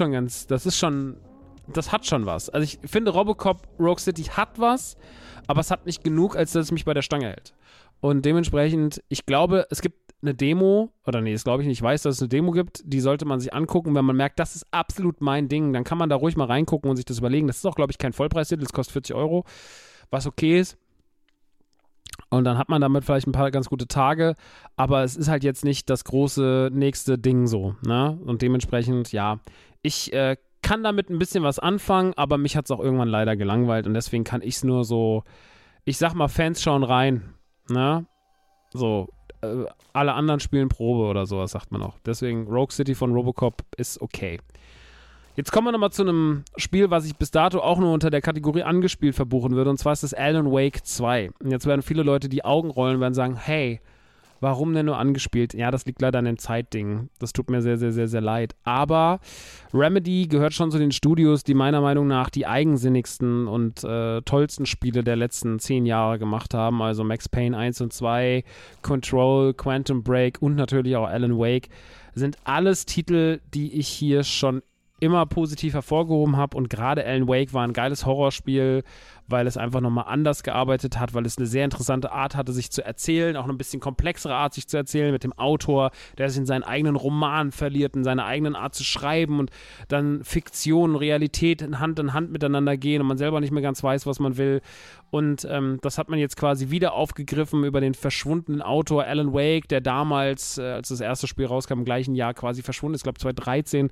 hat schon was. Also ich finde, Robocop Rogue City hat was, aber es hat nicht genug, als dass es mich bei der Stange hält. Und dementsprechend, ich glaube, es gibt eine Demo, oder nee, das glaube ich nicht, ich weiß, dass es eine Demo gibt, die sollte man sich angucken, wenn man merkt, das ist absolut mein Ding, dann kann man da ruhig mal reingucken und sich das überlegen. Das ist auch, glaube ich, kein Vollpreistitel, das kostet 40 €, was okay ist. Und dann hat man damit vielleicht ein paar ganz gute Tage, aber es ist halt jetzt nicht das große nächste Ding so, ne? Und dementsprechend, ja, ich kann damit ein bisschen was anfangen, aber mich hat es auch irgendwann leider gelangweilt und deswegen kann ich es nur so, ich sag mal, Fans schauen rein, ne? So, alle anderen spielen Probe oder sowas, sagt man auch. Deswegen Rogue City von Robocop ist okay. Jetzt kommen wir nochmal zu einem Spiel, was ich bis dato auch nur unter der Kategorie angespielt verbuchen würde, und zwar ist das Alan Wake 2. Und jetzt werden viele Leute die Augen rollen und werden sagen, hey, warum denn nur angespielt? Ja, das liegt leider an dem Zeitding. Das tut mir sehr, sehr, sehr, sehr leid. Aber Remedy gehört schon zu den Studios, die meiner Meinung nach die eigensinnigsten und tollsten Spiele der letzten 10 Jahre gemacht haben. Also Max Payne 1 und 2, Control, Quantum Break und natürlich auch Alan Wake. Sind alles Titel, die ich hier schon immer positiv hervorgehoben habe, und gerade Alan Wake war ein geiles Horrorspiel, weil es einfach nochmal anders gearbeitet hat, weil es eine sehr interessante Art hatte, sich zu erzählen, auch eine bisschen komplexere Art, sich zu erzählen, mit dem Autor, der sich in seinen eigenen Roman verliert, in seiner eigenen Art zu schreiben und dann Fiktion und Realität in Hand miteinander gehen und man selber nicht mehr ganz weiß, was man will. Und das hat man jetzt quasi wieder aufgegriffen über den verschwundenen Autor Alan Wake, der damals, als das erste Spiel rauskam, im gleichen Jahr quasi verschwunden ist, ich glaube 2013,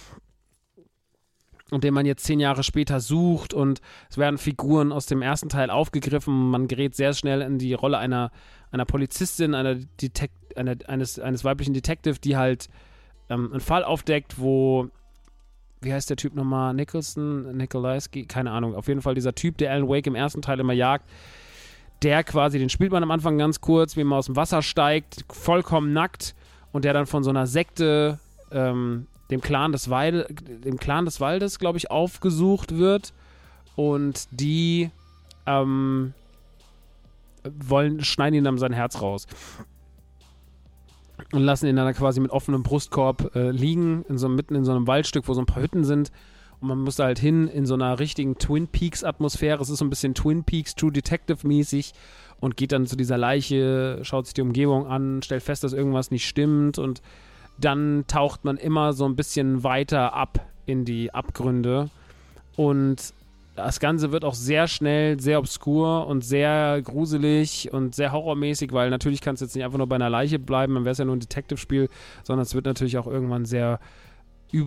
und den man jetzt 10 Jahre später sucht, und es werden Figuren aus dem ersten Teil aufgegriffen. Man gerät sehr schnell in die Rolle einer Polizistin, eines weiblichen Detective, die halt einen Fall aufdeckt, wo, wie heißt der Typ nochmal, Nikolajski, keine Ahnung, auf jeden Fall dieser Typ, der Alan Wake im ersten Teil immer jagt, der quasi, den spielt man am Anfang ganz kurz, wie man aus dem Wasser steigt, vollkommen nackt, und der dann von so einer Sekte, dem Clan des Waldes, glaube ich, aufgesucht wird, und die schneiden ihm dann sein Herz raus. und lassen ihn dann quasi mit offenem Brustkorb liegen, mitten in so einem Waldstück, wo so ein paar Hütten sind. Und man muss da halt hin in so einer richtigen Twin Peaks-Atmosphäre. Es ist so ein bisschen Twin Peaks, True Detective-mäßig und geht dann zu dieser Leiche, schaut sich die Umgebung an, stellt fest, dass irgendwas nicht stimmt und dann taucht man immer so ein bisschen weiter ab in die Abgründe und das Ganze wird auch sehr schnell sehr obskur und sehr gruselig und sehr horrormäßig, weil natürlich kann es jetzt nicht einfach nur bei einer Leiche bleiben, dann wäre es ja nur ein Detective-Spiel, sondern es wird natürlich auch irgendwann sehr wie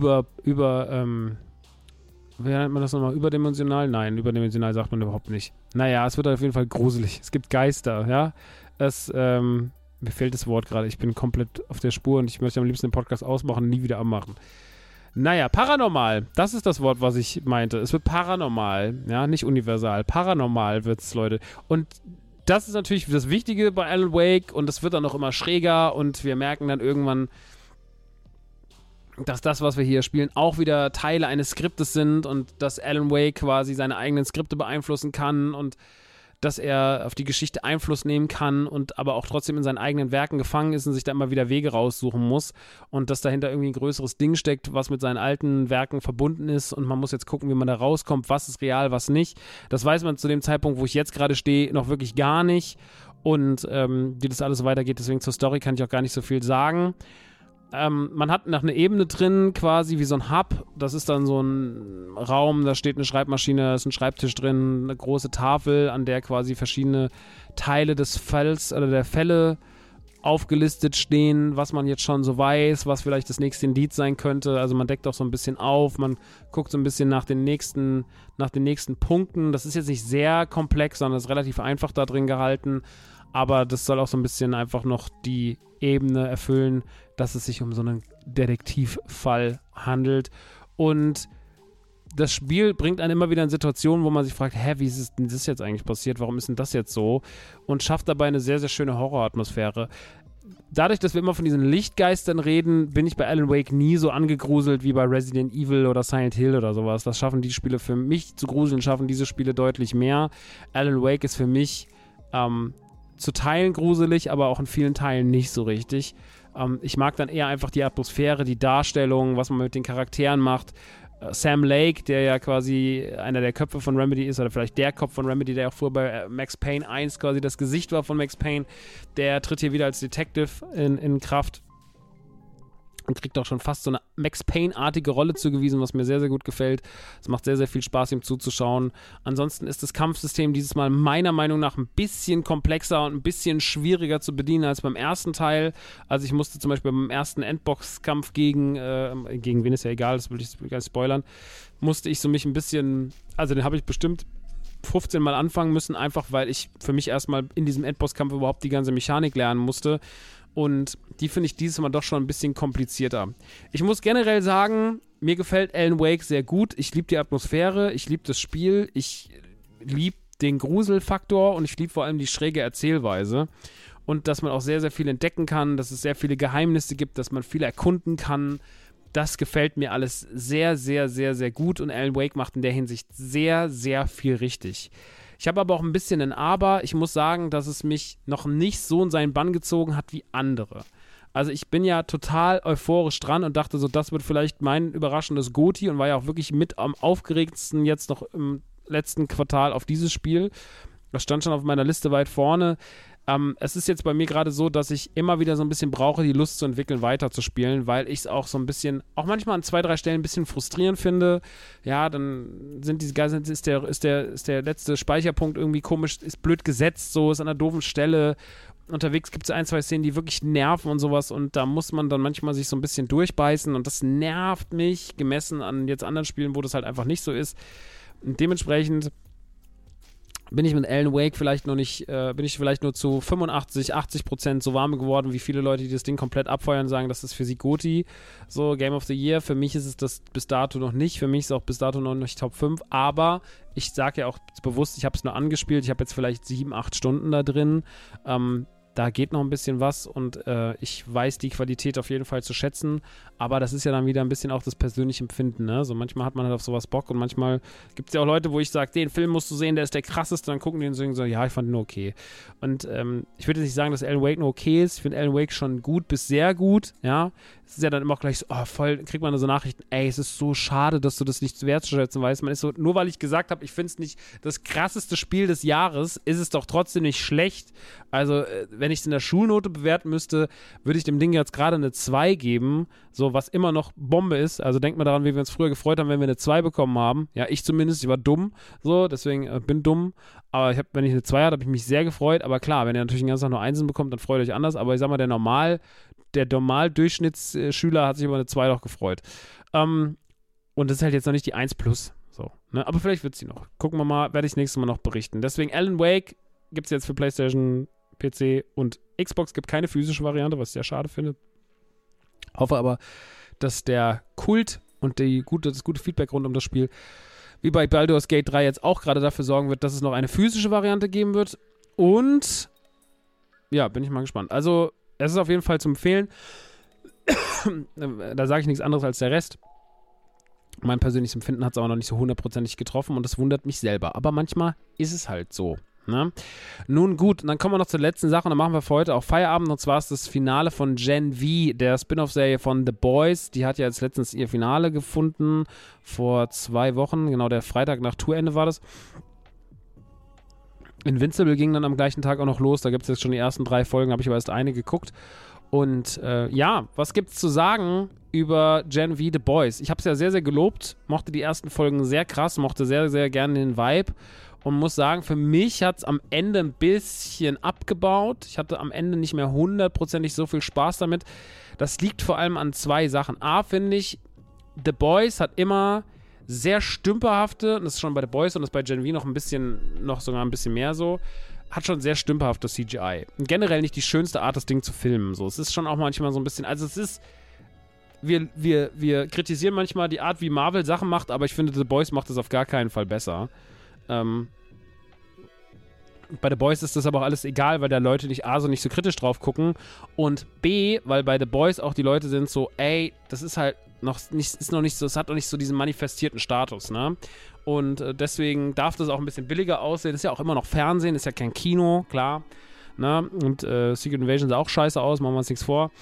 nennt man das nochmal? Überdimensional? Nein, überdimensional sagt man überhaupt nicht. Naja, es wird auf jeden Fall gruselig. Es gibt Geister, ja. Mir fehlt das Wort gerade. Ich bin komplett auf der Spur und ich möchte am liebsten den Podcast ausmachen und nie wieder anmachen. Naja, paranormal. Das ist das Wort, was ich meinte. Es wird paranormal, ja, nicht universal. Paranormal wird's, Leute. Und das ist natürlich das Wichtige bei Alan Wake und das wird dann noch immer schräger und wir merken dann irgendwann, dass das, was wir hier spielen, auch wieder Teile eines Skriptes sind und dass Alan Wake quasi seine eigenen Skripte beeinflussen kann und dass er auf die Geschichte Einfluss nehmen kann und aber auch trotzdem in seinen eigenen Werken gefangen ist und sich da immer wieder Wege raussuchen muss und dass dahinter irgendwie ein größeres Ding steckt, was mit seinen alten Werken verbunden ist und man muss jetzt gucken, wie man da rauskommt, was ist real, was nicht. Das weiß man zu dem Zeitpunkt, wo ich jetzt gerade stehe, noch wirklich gar nicht und wie das alles weitergeht, deswegen zur Story kann ich auch gar nicht so viel sagen. Man hat noch eine Ebene drin, quasi wie so ein Hub. Das ist dann so ein Raum, da steht eine Schreibmaschine, da ist ein Schreibtisch drin, eine große Tafel, an der quasi verschiedene Teile des Falls oder der Fälle aufgelistet stehen, was man jetzt schon so weiß, was vielleicht das nächste Indiz sein könnte. Also man deckt auch so ein bisschen auf, man guckt so ein bisschen nach den nächsten Punkten. Das ist jetzt nicht sehr komplex, sondern ist relativ einfach da drin gehalten. Aber das soll auch so ein bisschen einfach noch die Ebene erfüllen, dass es sich um so einen Detektivfall handelt. Und das Spiel bringt einen immer wieder in Situationen, wo man sich fragt, wie ist denn das jetzt eigentlich passiert? Warum ist denn das jetzt so? Und schafft dabei eine sehr, sehr schöne Horroratmosphäre. Dadurch, dass wir immer von diesen Lichtgeistern reden, bin ich bei Alan Wake nie so angegruselt wie bei Resident Evil oder Silent Hill oder sowas. Das schaffen die Spiele für mich zu gruseln, schaffen diese Spiele deutlich mehr. Alan Wake ist für mich zu Teilen gruselig, aber auch in vielen Teilen nicht so richtig. Ich mag dann eher einfach die Atmosphäre, die Darstellung, was man mit den Charakteren macht. Sam Lake, der ja quasi einer der Köpfe von Remedy ist, oder vielleicht der Kopf von Remedy, der auch vorher bei Max Payne 1 quasi das Gesicht war von Max Payne, der tritt hier wieder als Detective in Kraft und kriegt auch schon fast so eine Max Payne-artige Rolle zugewiesen, was mir sehr, sehr gut gefällt. Es macht sehr, sehr viel Spaß, ihm zuzuschauen. Ansonsten ist das Kampfsystem dieses Mal meiner Meinung nach ein bisschen komplexer und ein bisschen schwieriger zu bedienen als beim ersten Teil. Also ich musste zum Beispiel beim ersten Endbox-Kampf gegen wen ist ja egal, das will ich gar nicht spoilern, musste ich so mich ein bisschen, also den habe ich bestimmt 15 Mal anfangen müssen, einfach weil ich für mich erstmal in diesem Endbosskampf überhaupt die ganze Mechanik lernen musste. Und die finde ich dieses Mal doch schon ein bisschen komplizierter. Ich muss generell sagen, mir gefällt Alan Wake sehr gut. Ich liebe die Atmosphäre, ich liebe das Spiel, ich liebe den Gruselfaktor und ich liebe vor allem die schräge Erzählweise. Und dass man auch sehr, sehr viel entdecken kann, dass es sehr viele Geheimnisse gibt, dass man viel erkunden kann. Das gefällt mir alles sehr, sehr, sehr, sehr gut und Alan Wake macht in der Hinsicht sehr, sehr viel richtig. Ich habe aber auch ein bisschen ein Aber. Ich muss sagen, dass es mich noch nicht so in seinen Bann gezogen hat wie andere. Also ich bin ja total euphorisch dran und dachte so, das wird vielleicht mein überraschendes GOTY und war ja auch wirklich mit am aufgeregtsten jetzt noch im letzten Quartal auf dieses Spiel. Das stand schon auf meiner Liste weit vorne. Es ist jetzt bei mir gerade so, dass ich immer wieder so ein bisschen brauche, die Lust zu entwickeln, weiterzuspielen, weil ich es auch so ein bisschen, auch manchmal an 2, 3 Stellen ein bisschen frustrierend finde. Ja, dann sind diese Geiseln, ist der letzte Speicherpunkt irgendwie komisch, ist blöd gesetzt, so, ist an einer doofen Stelle. Unterwegs gibt es 1, 2 Szenen, die wirklich nerven und sowas und da muss man dann manchmal sich so ein bisschen durchbeißen und das nervt mich, gemessen an jetzt anderen Spielen, wo das halt einfach nicht so ist. Und dementsprechend bin ich mit Alan Wake vielleicht noch nicht, bin ich vielleicht nur zu 85-80% so warm geworden, wie viele Leute, die das Ding komplett abfeuern, sagen, das ist für sie GOTY, so Game of the Year. Für mich ist es das bis dato noch nicht, für mich ist es auch bis dato noch nicht Top 5, aber ich sage ja auch bewusst, ich habe es nur angespielt, ich habe jetzt vielleicht 7-8 Stunden da drin, Da geht noch ein bisschen was und ich weiß die Qualität auf jeden Fall zu schätzen, aber das ist ja dann wieder ein bisschen auch das persönliche Empfinden, ne? So manchmal hat man halt auf sowas Bock und manchmal gibt es ja auch Leute, wo ich sage, den Film musst du sehen, der ist der krasseste, dann gucken die und sagen so, ja, ich fand ihn nur okay. Und ich würde nicht sagen, dass Alan Wake nur okay ist, ich finde Alan Wake schon gut bis sehr gut, ja. Es ist ja dann immer auch gleich so, voll, kriegt man so Nachrichten, ey, es ist so schade, dass du das nicht wertzuschätzen weißt. Man ist so, nur weil ich gesagt habe, ich finde es nicht das krasseste Spiel des Jahres, ist es doch trotzdem nicht schlecht. Also, wenn ich es in der Schulnote bewerten müsste, würde ich dem Ding jetzt gerade eine 2 geben, so was immer noch Bombe ist. Also denkt mal daran, wie wir uns früher gefreut haben, wenn wir eine 2 bekommen haben. Ja, ich zumindest, ich war dumm, so, deswegen bin dumm. Aber wenn ich eine 2 hatte, habe ich mich sehr gefreut. Aber klar, wenn ihr natürlich den ganzen Tag nur Einsen bekommt, dann freut euch anders. Aber ich sag mal, der Normal-Durchschnittsschüler hat sich über eine 2 doch gefreut. Und das ist halt jetzt noch nicht die 1 plus. So, ne? Aber vielleicht wird sie noch. Gucken wir mal, werde ich nächstes Mal noch berichten. Deswegen Alan Wake gibt es jetzt für PlayStation, PC und Xbox. Gibt keine physische Variante, was ich sehr schade finde. Hoffe aber, dass der Kult und das gute Feedback rund um das Spiel wie bei Baldur's Gate 3 jetzt auch gerade dafür sorgen wird, dass es noch eine physische Variante geben wird. Und ja, bin ich mal gespannt. Also, es ist auf jeden Fall zu empfehlen. Da sage ich nichts anderes als der Rest. Mein persönliches Empfinden hat es aber noch nicht so hundertprozentig getroffen und das wundert mich selber. Aber manchmal ist es halt so. Ne? Nun gut, und dann kommen wir noch zur letzten Sache und dann machen wir für heute auch Feierabend. Und zwar ist das Finale von Gen V, der Spin-off-Serie von The Boys. Die hat ja jetzt letztens ihr Finale gefunden, vor 2 Wochen. Genau, der Freitag nach Tourende war das. Invincible ging dann am gleichen Tag auch noch los. Da gibt es jetzt schon die ersten 3 Folgen, habe ich aber erst eine geguckt. Und ja, was gibt's zu sagen über Gen V The Boys? Ich habe es ja sehr, sehr gelobt, mochte die ersten Folgen sehr krass, mochte sehr, sehr gerne den Vibe und muss sagen, für mich hat es am Ende ein bisschen abgebaut. Ich hatte am Ende nicht mehr hundertprozentig so viel Spaß damit. Das liegt vor allem an 2 Sachen. A, finde ich, The Boys hat immer sehr stümperhafte, und das ist schon bei The Boys und das ist bei Gen V noch sogar ein bisschen mehr so, hat schon sehr stümperhaftes CGI. Und generell nicht die schönste Art, das Ding zu filmen. So. Es ist schon auch manchmal so ein bisschen, also es ist, wir kritisieren manchmal die Art, wie Marvel Sachen macht, aber ich finde, The Boys macht das auf gar keinen Fall besser. Bei The Boys ist das aber auch alles egal, weil da Leute nicht A, so nicht so kritisch drauf gucken und B, weil bei The Boys auch die Leute sind so, ey, das ist halt noch nicht, ist noch nicht so, es hat noch nicht so diesen manifestierten Status, ne? Und deswegen darf das auch ein bisschen billiger aussehen. Das ist ja auch immer noch Fernsehen, ist ja kein Kino, klar. Ne? Und Secret Invasion sah auch scheiße aus, machen wir uns nichts vor.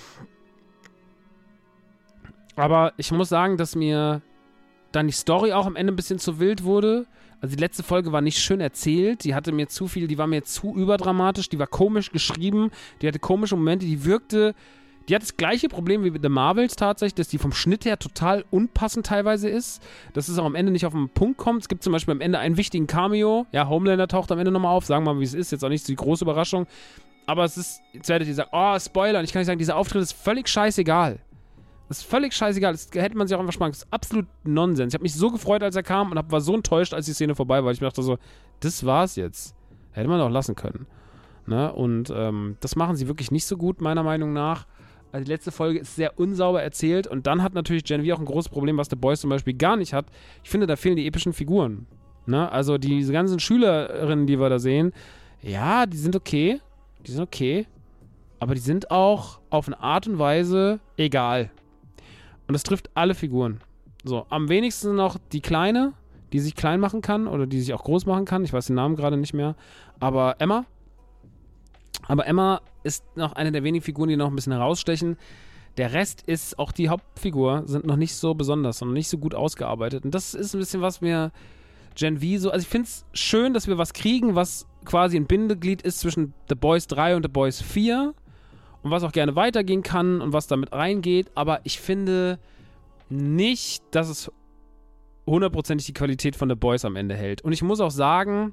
Aber ich muss sagen, dass mir dann die Story auch am Ende ein bisschen zu wild wurde. Also die letzte Folge war nicht schön erzählt, die hatte mir zu viel, die war mir zu überdramatisch, die war komisch geschrieben, die hatte komische Momente, die hat das gleiche Problem wie mit The Marvels tatsächlich, dass die vom Schnitt her total unpassend teilweise ist, dass es auch am Ende nicht auf den Punkt kommt. Es gibt zum Beispiel am Ende einen wichtigen Cameo, ja, Homelander taucht am Ende nochmal auf, sagen wir mal, wie es ist, jetzt auch nicht so die große Überraschung, aber es ist, jetzt werdet ihr sagen, Spoiler, und ich kann nicht sagen, dieser Auftritt ist völlig scheißegal. Das ist völlig scheißegal. Das hätte man sich auch einfach sparen. Das ist absolut Nonsens. Ich habe mich so gefreut, als er kam und war so enttäuscht, als die Szene vorbei war. Ich dachte so, das war's jetzt. Hätte man doch lassen können. Ne? Und das machen sie wirklich nicht so gut, meiner Meinung nach. Also die letzte Folge ist sehr unsauber erzählt und dann hat natürlich Gen V auch ein großes Problem, was The Boys zum Beispiel gar nicht hat. Ich finde, da fehlen die epischen Figuren. Ne? Also diese ganzen Schülerinnen, die wir da sehen, ja, die sind okay. Aber die sind auch auf eine Art und Weise egal. Und das trifft alle Figuren. So, am wenigsten noch die Kleine, die sich klein machen kann oder die sich auch groß machen kann. Ich weiß den Namen gerade nicht mehr. Aber Emma ist noch eine der wenigen Figuren, die noch ein bisschen herausstechen. Der Rest ist, auch die Hauptfigur, sind noch nicht so besonders und noch nicht so gut ausgearbeitet. Und das ist ein bisschen, was mir Gen V so, also ich finde es schön, dass wir was kriegen, was quasi ein Bindeglied ist zwischen The Boys 3 und The Boys 4. Und was auch gerne weitergehen kann und was damit reingeht, aber ich finde nicht, dass es hundertprozentig die Qualität von The Boys am Ende hält. Und ich muss auch sagen,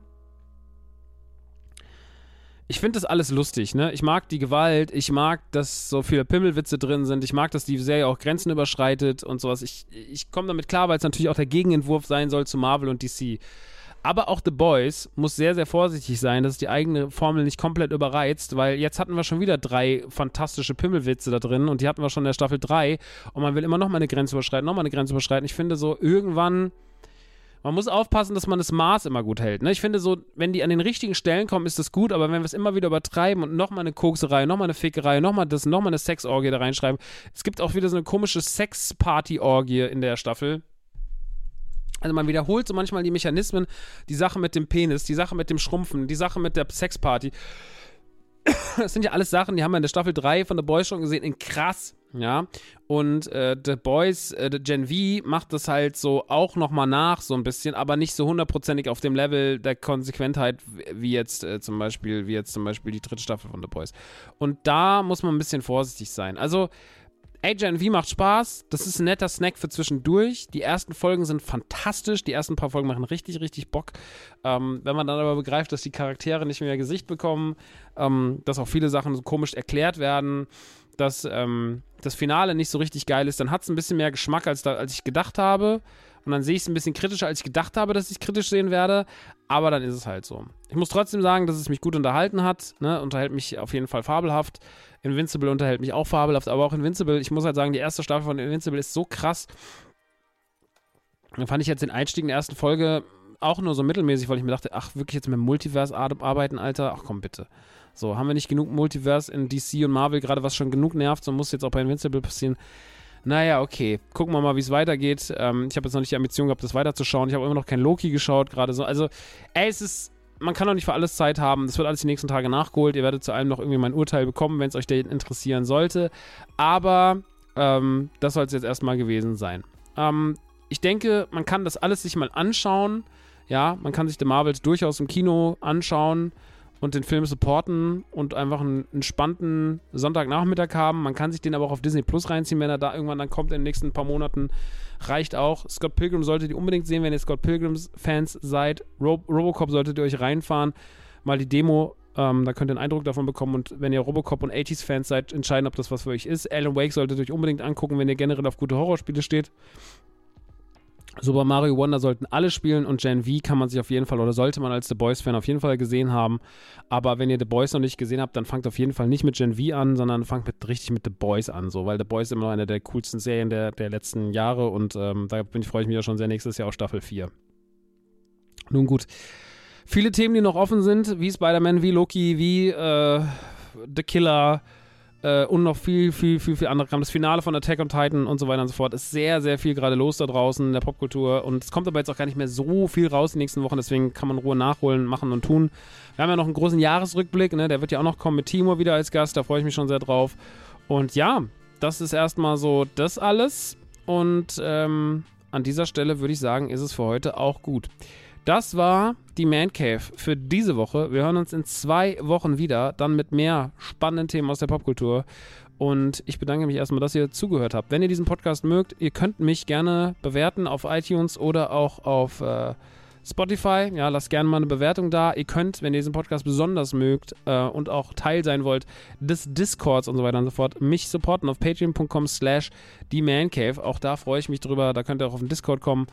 ich finde das alles lustig, ne? Ich mag die Gewalt, ich mag, dass so viele Pimmelwitze drin sind, ich mag, dass die Serie auch Grenzen überschreitet und sowas. Ich komme damit klar, weil es natürlich auch der Gegenentwurf sein soll zu Marvel und DC. Aber auch The Boys muss sehr, sehr vorsichtig sein, dass die eigene Formel nicht komplett überreizt, weil jetzt hatten wir schon wieder 3 fantastische Pimmelwitze da drin und die hatten wir schon in der Staffel 3 und man will immer noch mal eine Grenze überschreiten, Ich finde so, irgendwann Man muss aufpassen, dass man das Maß immer gut hält. Ne? Ich finde so, wenn die an den richtigen Stellen kommen, ist das gut, aber wenn wir es immer wieder übertreiben und nochmal eine Kokserei, nochmal eine Fickerei, nochmal eine Sexorgie da reinschreiben. Es gibt auch wieder so eine komische Sex-Party-Orgie in der Staffel. Also man wiederholt so manchmal die Mechanismen, die Sache mit dem Penis, die Sache mit dem Schrumpfen, die Sache mit der Sexparty. Das sind ja alles Sachen, die haben wir in der Staffel 3 von The Boys schon gesehen, in krass, ja. Und The Boys, Gen V macht das halt so auch nochmal nach, so ein bisschen, aber nicht so hundertprozentig auf dem Level der Konsequentheit, wie jetzt zum Beispiel die dritte Staffel von The Boys. Und da muss man ein bisschen vorsichtig sein. Also, Gen V macht Spaß, das ist ein netter Snack für zwischendurch. Die ersten Folgen sind fantastisch, die ersten paar Folgen machen richtig, richtig Bock. Wenn man dann aber begreift, dass die Charaktere nicht mehr Gesicht bekommen, dass auch viele Sachen so komisch erklärt werden, dass das Finale nicht so richtig geil ist, dann hat es ein bisschen mehr Geschmack, als ich gedacht habe. Und dann sehe ich es ein bisschen kritischer, als ich gedacht habe, dass ich es kritisch sehen werde. Aber dann ist es halt so. Ich muss trotzdem sagen, dass es mich gut unterhalten hat. Ne? Unterhält mich auf jeden Fall fabelhaft. Invincible unterhält mich auch fabelhaft. Aber auch Invincible, ich muss halt sagen, die erste Staffel von Invincible ist so krass. Dann fand ich jetzt den Einstieg in der ersten Folge auch nur so mittelmäßig, weil ich mir dachte, ach, wirklich jetzt mit dem Multiverse arbeiten, Alter? Ach komm, bitte. So, haben wir nicht genug Multiverse in DC und Marvel, gerade was schon genug nervt, so muss jetzt auch bei Invincible passieren. Naja, okay. Gucken wir mal, wie es weitergeht. Ich habe jetzt noch nicht die Ambition gehabt, das weiterzuschauen. Ich habe immer noch kein Loki geschaut, gerade so. Also, man kann doch nicht für alles Zeit haben. Das wird alles die nächsten Tage nachgeholt. Ihr werdet zu allem noch irgendwie mein Urteil bekommen, wenn es euch interessieren sollte. Aber das soll es jetzt erstmal gewesen sein. Ich denke, man kann das alles sich mal anschauen. Ja, man kann sich The Marvels durchaus im Kino anschauen und den Film supporten und einfach einen entspannten Sonntagnachmittag haben. Man kann sich den aber auch auf Disney Plus reinziehen, wenn er da irgendwann dann kommt in den nächsten paar Monaten. Reicht auch. Scott Pilgrim solltet ihr unbedingt sehen, wenn ihr Scott Pilgrims-Fans seid. Robocop solltet ihr euch reinfahren. Mal die Demo, da könnt ihr einen Eindruck davon bekommen. Und wenn ihr Robocop und 80s-Fans seid, entscheiden, ob das was für euch ist. Alan Wake solltet ihr euch unbedingt angucken, wenn ihr generell auf gute Horrorspiele steht. Super Mario Wonder sollten alle spielen und Gen V kann man sich auf jeden Fall oder sollte man als The Boys-Fan auf jeden Fall gesehen haben. Aber wenn ihr The Boys noch nicht gesehen habt, dann fangt auf jeden Fall nicht mit Gen V an, sondern fangt richtig mit The Boys an, so, weil The Boys ist immer noch eine der coolsten Serien der letzten Jahre und da freue ich mich ja schon sehr nächstes Jahr auf Staffel 4. Nun gut. Viele Themen, die noch offen sind, wie Spider-Man, wie Loki, wie The Killer, und noch viel andere Kram. Das Finale von Attack on Titan und so weiter und so fort. Ist sehr, sehr viel gerade los da draußen in der Popkultur. Und es kommt aber jetzt auch gar nicht mehr so viel raus die nächsten Wochen. Deswegen kann man in Ruhe nachholen, machen und tun. Wir haben ja noch einen großen Jahresrückblick. Ne? Der wird ja auch noch kommen mit Timur wieder als Gast. Da freue ich mich schon sehr drauf. Und ja, das ist erstmal so das alles. Und an dieser Stelle würde ich sagen, ist es für heute auch gut. Das war die Man Cave für diese Woche. Wir hören uns in 2 Wochen wieder, dann mit mehr spannenden Themen aus der Popkultur. Und ich bedanke mich erstmal, dass ihr zugehört habt. Wenn ihr diesen Podcast mögt, ihr könnt mich gerne bewerten auf iTunes oder auch auf Spotify. Ja, lasst gerne mal eine Bewertung da. Ihr könnt, wenn ihr diesen Podcast besonders mögt und auch Teil sein wollt des Discords und so weiter und so fort, mich supporten auf patreon.com/themancave. Auch da freue ich mich drüber. Da könnt ihr auch auf den Discord kommen.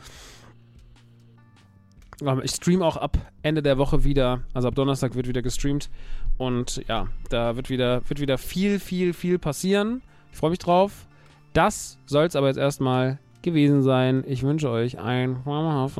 Ich streame auch ab Ende der Woche wieder, also ab Donnerstag wird wieder gestreamt und ja, da wird wieder viel passieren. Ich freue mich drauf. Das soll es aber jetzt erstmal gewesen sein. Ich wünsche euch ein fabelhaftes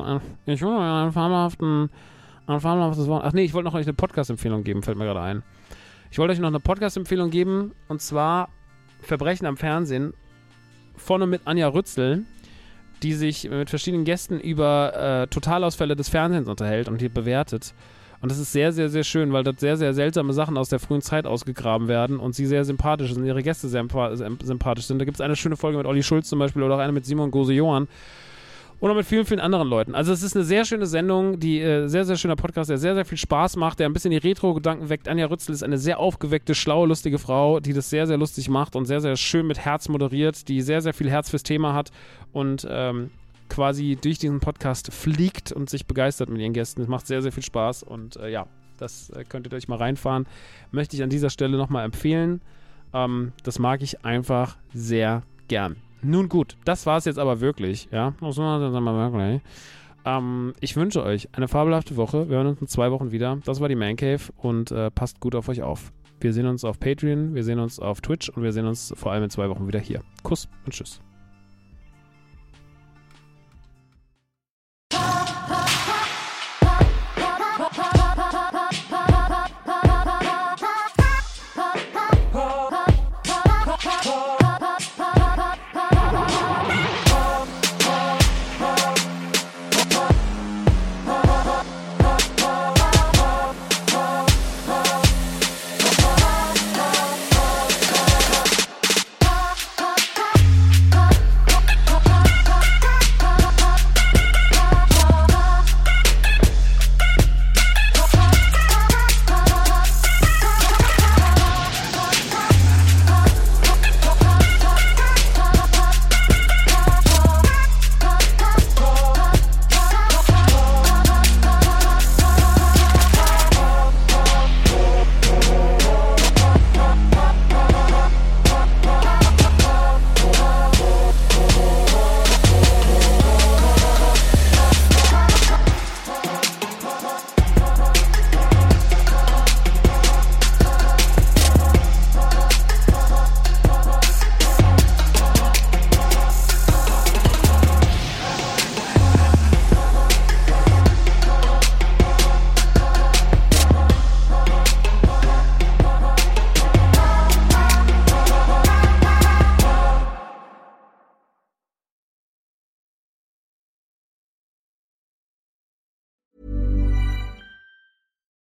Wort. Ach nee, ich wollte noch euch eine Podcast-Empfehlung geben, fällt mir gerade ein. Ich wollte euch noch eine Podcast-Empfehlung geben und zwar Verbrechen am Fernsehen von und mit Anja Rützel, die sich mit verschiedenen Gästen über Totalausfälle des Fernsehens unterhält und die bewertet. Und das ist sehr, sehr, sehr schön, weil dort sehr, sehr seltsame Sachen aus der frühen Zeit ausgegraben werden und sie sehr sympathisch sind, ihre Gäste sehr sympathisch sind. Da gibt es eine schöne Folge mit Olli Schulz zum Beispiel oder auch eine mit Simon Gose-Johann oder mit vielen anderen Leuten. Also es ist eine sehr schöne Sendung, die sehr, sehr schöner Podcast, der sehr, sehr viel Spaß macht, der ein bisschen die Retro-Gedanken weckt. Anja Rützel ist eine sehr aufgeweckte, schlaue, lustige Frau, die das sehr, sehr lustig macht und sehr, sehr schön mit Herz moderiert, die sehr, sehr viel Herz fürs Thema hat und quasi durch diesen Podcast fliegt und sich begeistert mit ihren Gästen. Es macht sehr, sehr viel Spaß und ja, das könnt ihr euch mal reinfahren. Möchte ich an dieser Stelle nochmal empfehlen. Das mag ich einfach sehr gern. Nun gut, das war es jetzt aber wirklich, ja. Das war es jetzt aber wirklich. Ich wünsche euch eine fabelhafte Woche. Wir hören uns in 2 Wochen wieder. Das war die Man Cave und passt gut auf euch auf. Wir sehen uns auf Patreon, wir sehen uns auf Twitch und wir sehen uns vor allem in 2 Wochen wieder hier. Kuss und Tschüss.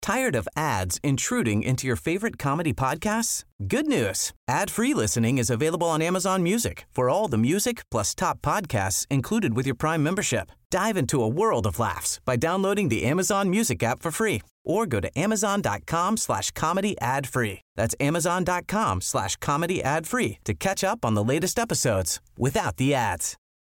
Tired of ads intruding into your favorite comedy podcasts? Good news. Ad-free listening is available on Amazon Music for all the music plus top podcasts included with your Prime membership. Dive into a world of laughs by downloading the Amazon Music app for free or go to amazon.com/comedy ad-free. That's amazon.com/comedy ad-free to catch up on the latest episodes without the ads.